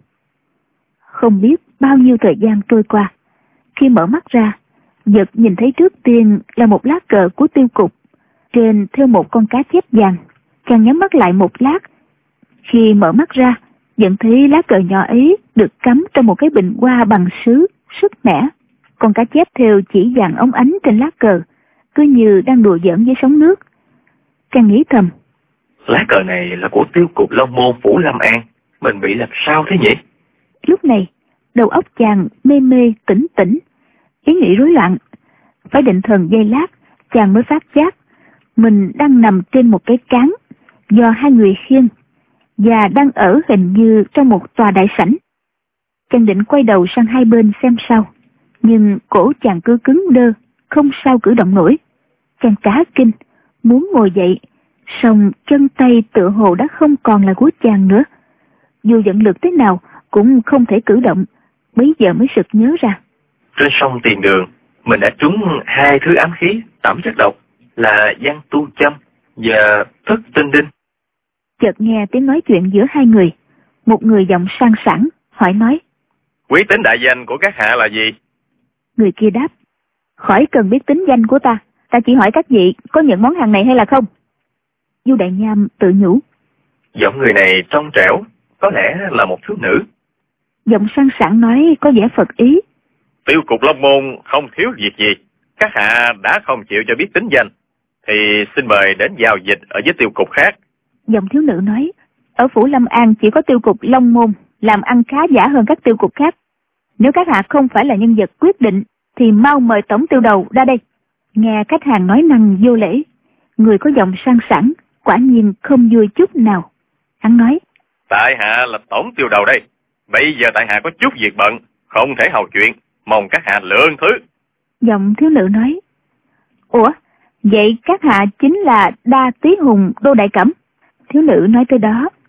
Không biết bao nhiêu thời gian trôi qua, khi mở mắt ra, giật nhìn thấy trước tiên là một lá cờ của Tiêu Cục, trên thêu một con cá chép vàng. Chàng nhắm mắt lại một lát, khi mở mắt ra, nhận thấy lá cờ nhỏ ấy được cắm trong một cái bình hoa bằng sứ, sức mẻ. Con cá chép thêu chỉ vàng óng ánh trên lá cờ, cứ như đang đùa giỡn với sóng nước. Chàng nghĩ thầm: lá cờ này là của Tiêu Cục Long Môn Phủ Lâm An, mình bị làm sao thế nhỉ? Lúc này, đầu óc chàng mê mê tỉnh tỉnh, ý nghĩ rối loạn. Phải định thần giây lát, chàng mới phát giác mình đang nằm trên một cái cán do hai người khiêng, và đang ở hình như trong một tòa đại sảnh. Chàng định quay đầu sang hai bên xem sao, nhưng cổ chàng cứ cứng đơ, không sao cử động nổi. Chàng cả kinh, muốn ngồi dậy, song chân tay tựa hồ đã không còn là của chàng nữa. Dù dẫn lực thế nào cũng không thể cử động. Bấy giờ mới sực nhớ ra, trên sông Tiền Đường mình đã trúng hai thứ ám khí tẩm chất độc là Giang Tu Châm và Thất Tinh Đinh. Chợt nghe tiếng nói chuyện giữa hai người. Một người giọng sang sảng hỏi nói: quý tính đại danh của các hạ là gì? Người kia đáp: khỏi cần biết tính danh của ta, ta chỉ hỏi các vị có nhận món hàng này hay là không. Du Đại Nham tự nhủ: giọng người này trong trẻo, có lẽ là một thiếu nữ. Giọng sang sảng nói có vẻ phật ý: Tiêu Cục Long Môn không thiếu việc gì, các hạ đã không chịu cho biết tính danh thì xin mời đến giao dịch ở với tiêu cục khác. Giọng thiếu nữ nói: ở Phủ Lâm An chỉ có Tiêu Cục Long Môn làm ăn khá giả hơn các tiêu cục khác. Nếu các hạ không phải là nhân vật quyết định thì mau mời tổng tiêu đầu ra đây. Nghe khách hàng nói năng vô lễ, người có giọng sang sảng quả nhiên không vui chút nào. Hắn nói: tại hạ là tổng tiêu đầu đây, bây giờ tại hạ có chút việc bận, không thể hầu chuyện, mong các hạ lượng thứ. Giọng thiếu nữ nói: ủa, vậy các hạ chính là Đa Tí Hùng Đô Đại Cẩm? Thiếu nữ nói tới đó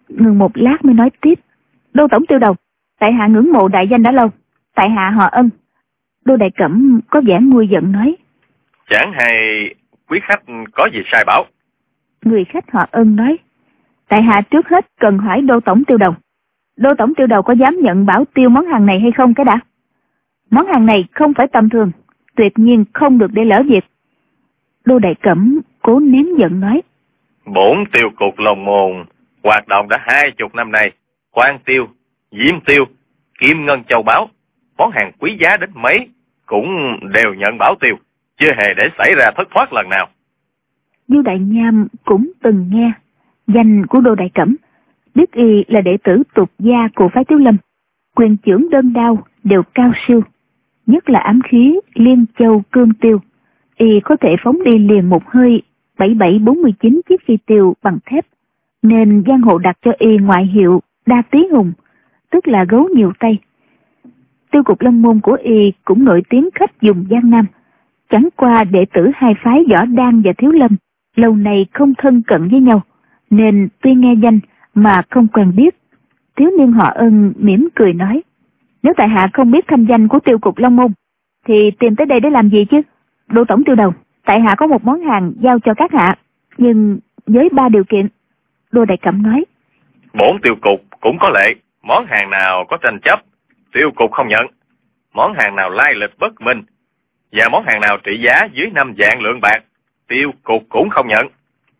ngừng một lát mới nói tiếp. Đô tổng tiêu đầu, tại hạ ngưỡng mộ đại danh đã lâu, tại hạ họ Ân. Đô Đại Cẩm có vẻ nguôi giận nói. Chẳng hay quý khách có gì sai bảo? Người khách họ Ân nói. Tại hạ trước hết cần hỏi đô tổng tiêu đầu, đô tổng tiêu đầu có dám nhận bảo tiêu món hàng này hay không cái đã? Món hàng này không phải tầm thường, tuyệt nhiên không được để lỡ việc. Đô Đại Cẩm cố nén giận nói. Bổn tiêu cục Long Môn hoạt động đã hai chục năm nay, quan tiêu, diêm tiêu, kim ngân châu báu, món hàng quý giá đến mấy cũng đều nhận bảo tiêu, chưa hề để xảy ra thất thoát lần nào. Du Đại Nham cũng từng nghe danh của Đô Đại Cẩm, biết y là đệ tử tục gia của phái Tiếu Lâm, quyền chưởng đơn đao đều cao siêu, nhất là ám khí Liên Châu Cương Tiêu, y có thể phóng đi liền một hơi bảy bảy bốn mươi chín chiếc phi tiêu bằng thép, nên giang hồ đặt cho y ngoại hiệu Đa Tí Hùng, tức là gấu nhiều tay. Tiêu cục Long Môn của y cũng nổi tiếng khắp vùng Giang Nam, chẳng qua đệ tử hai phái Võ Đan và Thiếu Lâm lâu nay không thân cận với nhau, nên tuy nghe danh mà không quen biết. Thiếu niên họ Ân mỉm cười nói. Nếu tại hạ không biết thanh danh của tiêu cục Long Môn thì tìm tới đây để làm gì chứ? Đô tổng tiêu đầu, tại hạ có một món hàng giao cho các hạ, nhưng với ba điều kiện. Đô Đại Cẩm nói. Bổn tiêu cục cũng có lệ, món hàng nào có tranh chấp, tiêu cục không nhận. Món hàng nào lai lịch bất minh và món hàng nào trị giá dưới năm vạn lượng bạc, tiêu cục cũng không nhận.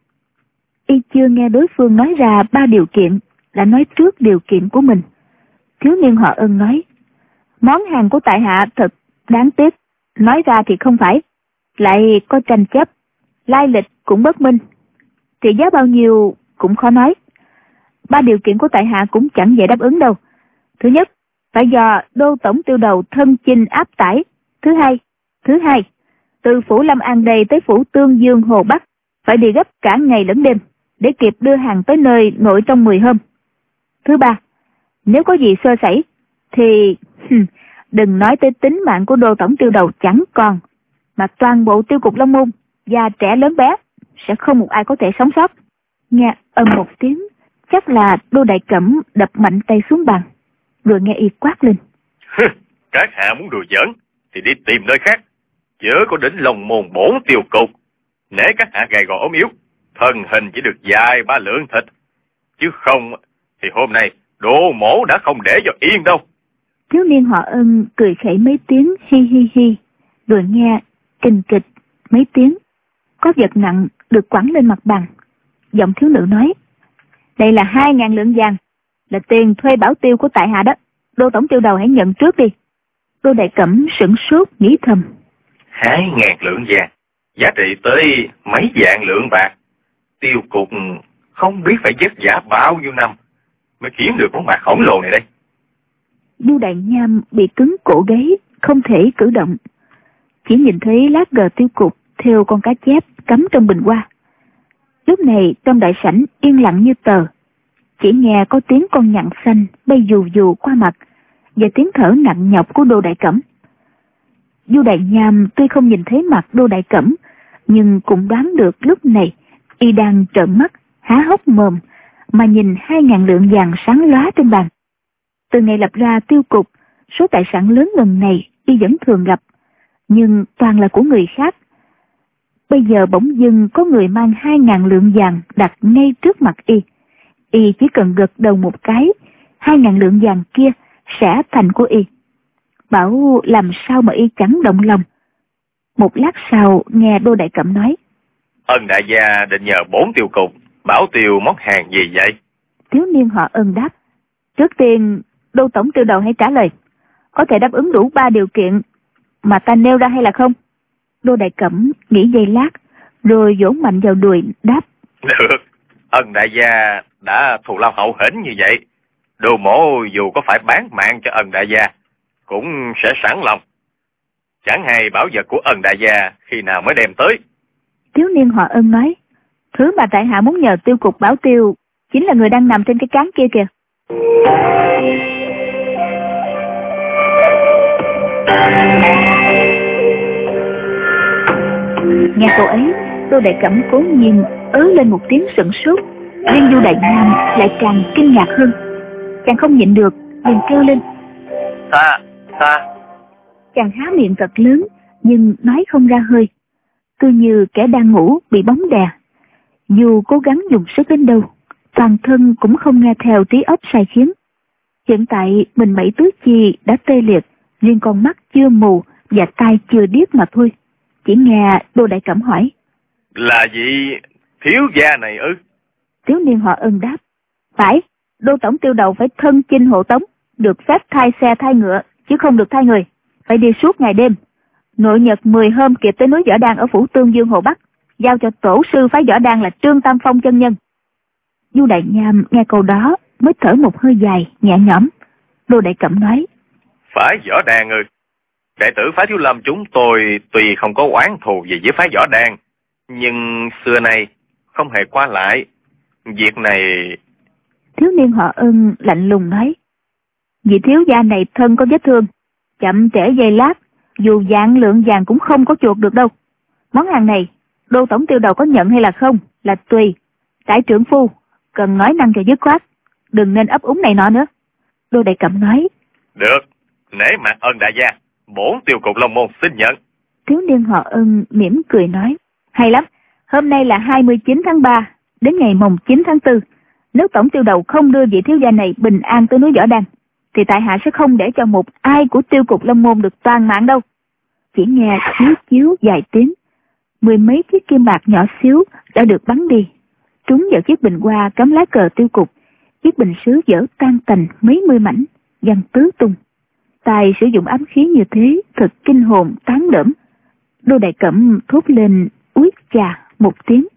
Y chưa nghe đối phương nói ra ba điều kiện, đã nói trước điều kiện của mình. Thiếu niên họ Ân nói. Món hàng của tại hạ thật đáng tiếc, nói ra thì không phải, lại có tranh chấp, lai lịch cũng bất minh, trị giá bao nhiêu cũng khó nói. Ba điều kiện của tại hạ cũng chẳng dễ đáp ứng đâu. Thứ nhất, phải do đô tổng tiêu đầu thân chinh áp tải. Thứ hai, thứ hai, từ phủ Lâm An đây tới phủ Tương Dương Hồ Bắc phải đi gấp cả ngày lẫn đêm để kịp đưa hàng tới nơi nội trong mười hôm. Thứ ba, nếu có gì sơ sẩy thì đừng nói tới tính mạng của đô tổng tiêu đầu chẳng còn, mà toàn bộ tiêu cục Long Môn, già trẻ lớn bé sẽ không một ai có thể sống sót. Nghe ầm một tiếng, chắc là Đô Đại Cẩm đập mạnh tay xuống bàn, rồi nghe y quát lên. Các hạ muốn đùa giỡn thì đi tìm nơi khác, chớ có đến Long Môn bổn tiêu cục. Nể các hạ gầy gò ốm yếu, thân hình chỉ được vài ba lượng thịt, chứ không thì hôm nay Đô mổ đã không để cho yên đâu. Thiếu niên họ Ân cười khẩy mấy tiếng hi hi hi, rồi nghe kình kịch mấy tiếng, có vật nặng được quẳng lên mặt bàn. Giọng thiếu nữ nói. Đây là hai ngàn lượng vàng, là tiền thuê bảo tiêu của tại hạ đó. Đô tổng tiêu đầu hãy nhận trước đi. Đô Đại Cẩm sửng sốt nghĩ thầm. Hai ngàn lượng vàng, giá trị tới mấy vạn lượng bạc. Tiêu cục không biết phải vất vả bao nhiêu năm mới kiếm được món bạc khổng lồ này đây. Du Đại Nham bị cứng cổ gáy, không thể cử động. Chỉ nhìn thấy lá cờ tiêu cục theo con cá chép cắm trong bình hoa. Lúc này trong đại sảnh yên lặng như tờ, chỉ nghe có tiếng con nhặng xanh bay dù dù qua mặt và tiếng thở nặng nhọc của Đô Đại Cẩm. Du Đại Nham tuy không nhìn thấy mặt Đô Đại Cẩm, nhưng cũng đoán được lúc này y đang trợn mắt há hốc mồm mà nhìn hai ngàn lượng vàng sáng lóa trên bàn. Từ ngày lập ra tiêu cục, số tài sản lớn lần này y vẫn thường gặp, nhưng toàn là của người khác. Bây giờ bỗng dưng có người mang hai ngàn lượng vàng đặt ngay trước mặt y. Y chỉ cần gật đầu một cái, hai ngàn lượng vàng kia sẽ thành của y. Bảo làm sao mà y chẳng động lòng. Một lát sau nghe Đô Đại Cẩm nói. Ân đại gia định nhờ bổn tiêu cục bảo tiêu món hàng gì vậy? Thiếu niên họ Ân đáp. Trước tiên Đô tổng tiêu đầu hãy trả lời, có thể đáp ứng đủ ba điều kiện mà ta nêu ra hay là không? Đô Đại Cẩm nghĩ giây lát, rồi vỗ mạnh vào đùi đáp. Được, Ân đại gia đã thù lao hậu hĩnh như vậy, Đô mổ dù có phải bán mạng cho Ân đại gia cũng sẽ sẵn lòng. Chẳng hay bảo vật của Ân đại gia khi nào mới đem tới? Thiếu niên họ Ân nói. Thứ mà tại hạ muốn nhờ tiêu cục bảo tiêu chính là người đang nằm trên cái cán kia kìa. Nghe câu ấy, Đô Đại Cẩm cố nhiên ớ lên một tiếng sửng sốt, riêng Du Đại Nham lại càng kinh ngạc hơn. Chàng không nhịn được liền kêu lên: Ta, ta. Chàng há miệng thật lớn nhưng nói không ra hơi, cứ như kẻ đang ngủ bị bóng đè. Dù cố gắng dùng sức đến đâu, toàn thân cũng không nghe theo trí óc sai khiến. Hiện tại mình bảy tứ chi đã tê liệt, riêng con mắt chưa mù và tai chưa điếc mà thôi. Chỉ nghe Đô Đại Cẩm hỏi: Là vị thiếu gia này ư? Thiếu niên họ Ân đáp: Phải, Đô tổng tiêu đầu phải thân chinh hộ tống, được phép thay xe thay ngựa, chứ không được thay người. Phải đi suốt ngày đêm. Nội nhật mười hôm kịp tới núi Võ Đan ở phủ Tương Dương Hồ Bắc, giao cho tổ sư phái Võ Đan là Trương Tam Phong chân nhân. Du Đại Nham nghe câu đó mới thở một hơi dài, nhẹ nhõm. Đô Đại Cẩm nói: Phái Võ Đan ư? Đệ tử phái Thiếu Lâm chúng tôi tuy không có oán thù gì với phái Võ Đan, nhưng xưa nay không hề qua lại. Việc này... Thiếu niên họ Ân lạnh lùng nói: Vị thiếu gia này thân có vết thương, chậm trễ giây lát, dù vạn lượng vàng cũng không có chuộc được đâu. Món hàng này, Đô tổng tiêu đầu có nhận hay là không, là tùy. Đại trưởng phu, cần nói năng cho dứt khoát, đừng nên ấp úng này nọ nữa. Đô Đại Cẩm nói: Được, nể mặt Ân đại gia, bổn tiêu cục Long Môn xin nhận. Thiếu niên họ Ân mỉm cười nói: Hay lắm, hôm nay là hai mươi chín tháng ba, đến ngày mồng chín tháng tư. Nếu tổng tiêu đầu không đưa vị thiếu gia này bình an tới núi Võ Đan, thì tại hạ sẽ không để cho một ai của tiêu cục Long Môn được toàn mạng đâu. Chỉ nghe chiếu chiếu vài tiếng, mười mấy chiếc kim bạc nhỏ xíu đã được bắn đi, trúng vào chiếc bình hoa cắm lá cờ tiêu cục. Chiếc bình sứ vỡ tan tành mấy mươi mảnh, văng tứ tung. Tài sử dụng ám khí như thế thật kinh hồn tán đẫm. Đô Đại Cẩm thốt lên úi chà một tiếng.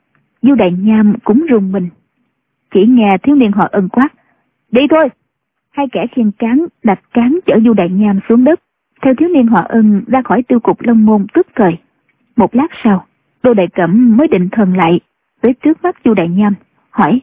Du Đại Nham cũng rùng mình. Chỉ nghe thiếu niên họ Ân quát: Đi thôi! Hai kẻ khiêng cán đặt cán chở Du Đại Nham xuống đất, theo thiếu niên họ Ân ra khỏi tiêu cục Long Môn tức thời. Một lát sau, Đô Đại Cẩm mới định thần lại, tới trước mắt Du Đại Nham hỏi: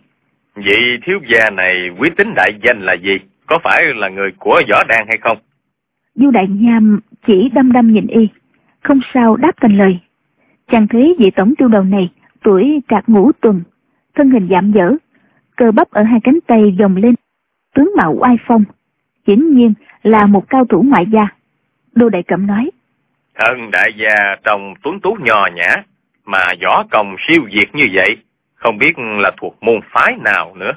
Vị thiếu gia này quý tính đại danh là gì? Có phải là người của Võ Đan hay không? Du Đại Nham chỉ đăm đăm nhìn y, không sao đáp thành lời. Chàng thấy vị tổng tiêu đầu này tuổi trạc ngũ tuần, thân hình dạm dở, cơ bắp ở hai cánh tay gồng lên, tướng mạo oai phong, hiển nhiên là một cao thủ ngoại gia. Đô Đại Cẩm nói: Ân đại gia trông tuấn tú nho nhã, mà võ công siêu việt như vậy, không biết là thuộc môn phái nào nữa.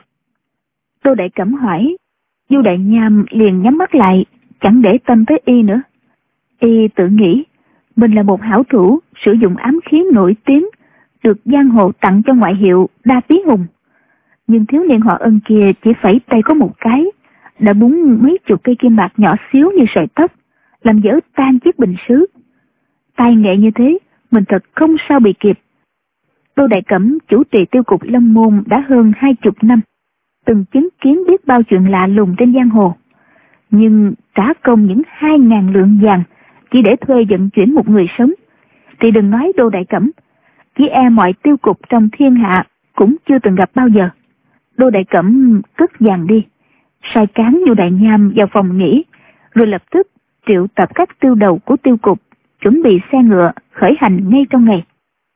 Đô Đại Cẩm hỏi. Du Đại Nham liền nhắm mắt lại, chẳng để tâm tới y nữa. Y tự nghĩ mình là một hảo thủ sử dụng ám khí nổi tiếng, được giang hồ tặng cho ngoại hiệu Đa Tí Hùng. Nhưng thiếu niên họ Ân kia chỉ phẩy tay có một cái, đã búng mấy chục cây kim bạc nhỏ xíu như sợi tóc, làm vỡ tan chiếc bình sứ. Tài nghệ như thế, mình thật không sao bị kịp. Đô Đại Cẩm chủ trì tiêu cục Long Môn đã hơn hai chục năm, từng chứng kiến biết bao chuyện lạ lùng trên giang hồ. Nhưng trả công những hai ngàn lượng vàng chỉ để thuê vận chuyển một người sống, thì đừng nói Đô Đại Cẩm, chỉ e mọi tiêu cục trong thiên hạ cũng chưa từng gặp bao giờ. Đô Đại Cẩm cất vàng đi, sai cán Du Đại Nham vào phòng nghỉ, rồi lập tức triệu tập các tiêu đầu của tiêu cục, chuẩn bị xe ngựa khởi hành ngay trong ngày.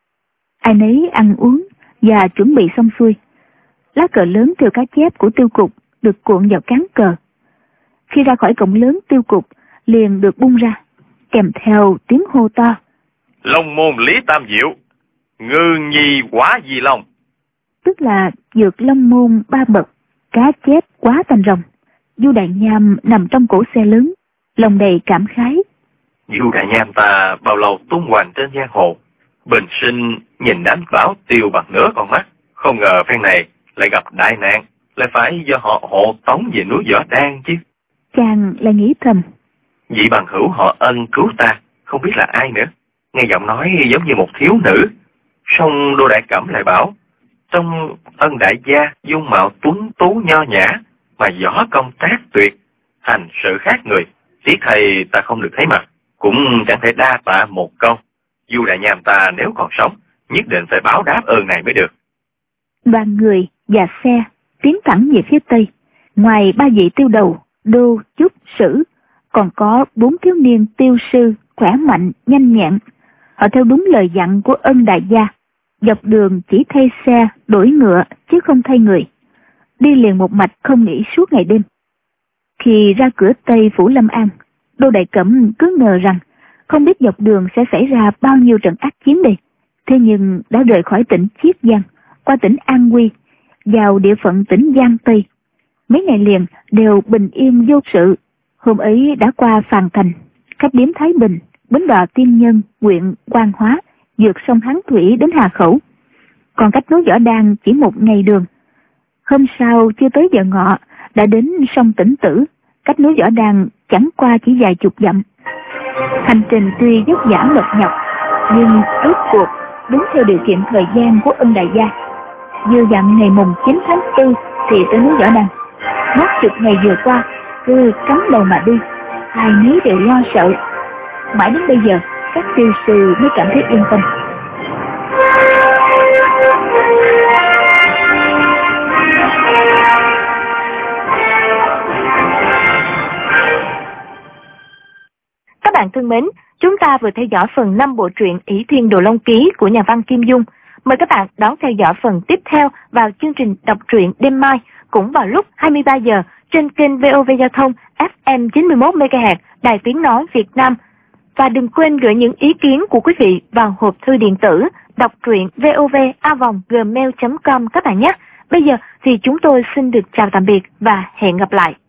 Ai nấy ăn uống và chuẩn bị xong xuôi, lá cờ lớn theo cá chép của tiêu cục được cuộn vào cán cờ. Khi ra khỏi cổng lớn tiêu cục liền được bung ra, kèm theo tiếng hô to: Long Môn Lý Tam Diệu, ngư nhi quá di long. Tức là dược Long Môn ba bậc, cá chép quá thành rồng. Du Đại Nham nằm trong cổ xe lớn, lòng đầy cảm khái. Du Đại Nham ta bao lâu tung hoành trên giang hồ, bình sinh nhìn đánh bảo tiêu bằng nửa con mắt, không ngờ phen này lại gặp đại nạn, lại phải do họ hộ tống về núi Võ Đan chứ. Chàng lại nghĩ thầm: Vị bằng hữu họ Ân cứu ta, không biết là ai nữa. Nghe giọng nói giống như một thiếu nữ. Song Đô Đại Cẩm lại bảo, trong Ân đại gia dung mạo tuấn tú nho nhã, mà võ công trác tuyệt, hành sự khác người. Tiếc thầy ta không được thấy mặt, cũng chẳng thể đa tạ một câu. Du Đại Nham ta nếu còn sống, nhất định phải báo đáp ơn này mới được. Đoàn người và xe tiến thẳng về phía tây. Ngoài ba vị tiêu đầu Đô, Chúc, Sử, còn có bốn thiếu niên tiêu sư khỏe mạnh nhanh nhẹn. Họ theo đúng lời dặn của Ân đại gia, dọc đường chỉ thay xe, đổi ngựa chứ không thay người. Đi liền một mạch không nghỉ suốt ngày đêm. Khi ra cửa Tây phủ Lâm An, Đô Đại Cẩm cứ ngờ rằng không biết dọc đường sẽ xảy ra bao nhiêu trận ác chiến đây. Thế nhưng đã rời khỏi tỉnh Chiết Giang, qua tỉnh An Huy, vào địa phận tỉnh Giang Tây. Mấy ngày liền đều bình yên vô sự. Hôm ấy đã qua Phàn Thành, khách điếm Thái Bình, bến đò Tiên Nhân, huyện Quan Hóa, vượt sông Hán Thủy đến Hà Khẩu. Còn cách núi Võ Đan chỉ một ngày đường. Hôm sau chưa tới giờ ngọ đã đến sông Tĩnh Tử, cách núi Võ Đan chẳng qua chỉ vài chục dặm. Hành trình tuy vất vả mệt nhọc, nhưng rốt cuộc đúng theo điều kiện thời gian của Ân đại gia. Vừa dặn ngày mùng chín tháng tư thì tới núi Võ Đan. Mất chục ngày vừa qua, cứ cắm đầu mà đi, hai nấy đều lo sợ. Mãi đến bây giờ, các tiêu sư mới cảm thấy yên tâm. Các bạn thân mến, chúng ta vừa theo dõi phần năm bộ truyện ỷ Thiên Đồ Long Ký của nhà văn Kim Dung. Mời các bạn đón theo dõi phần tiếp theo vào chương trình đọc truyện đêm mai, cũng vào lúc hai mươi ba giờ trên kênh vê o vê Giao thông ép em chín mươi mốt mê ga héc Đài Tiếng Nói Việt Nam. Và đừng quên gửi những ý kiến của quý vị vào hộp thư điện tử đọc truyện vov a vòng gmail chấm com các bạn nhé. Bây giờ thì chúng tôi xin được chào tạm biệt và hẹn gặp lại.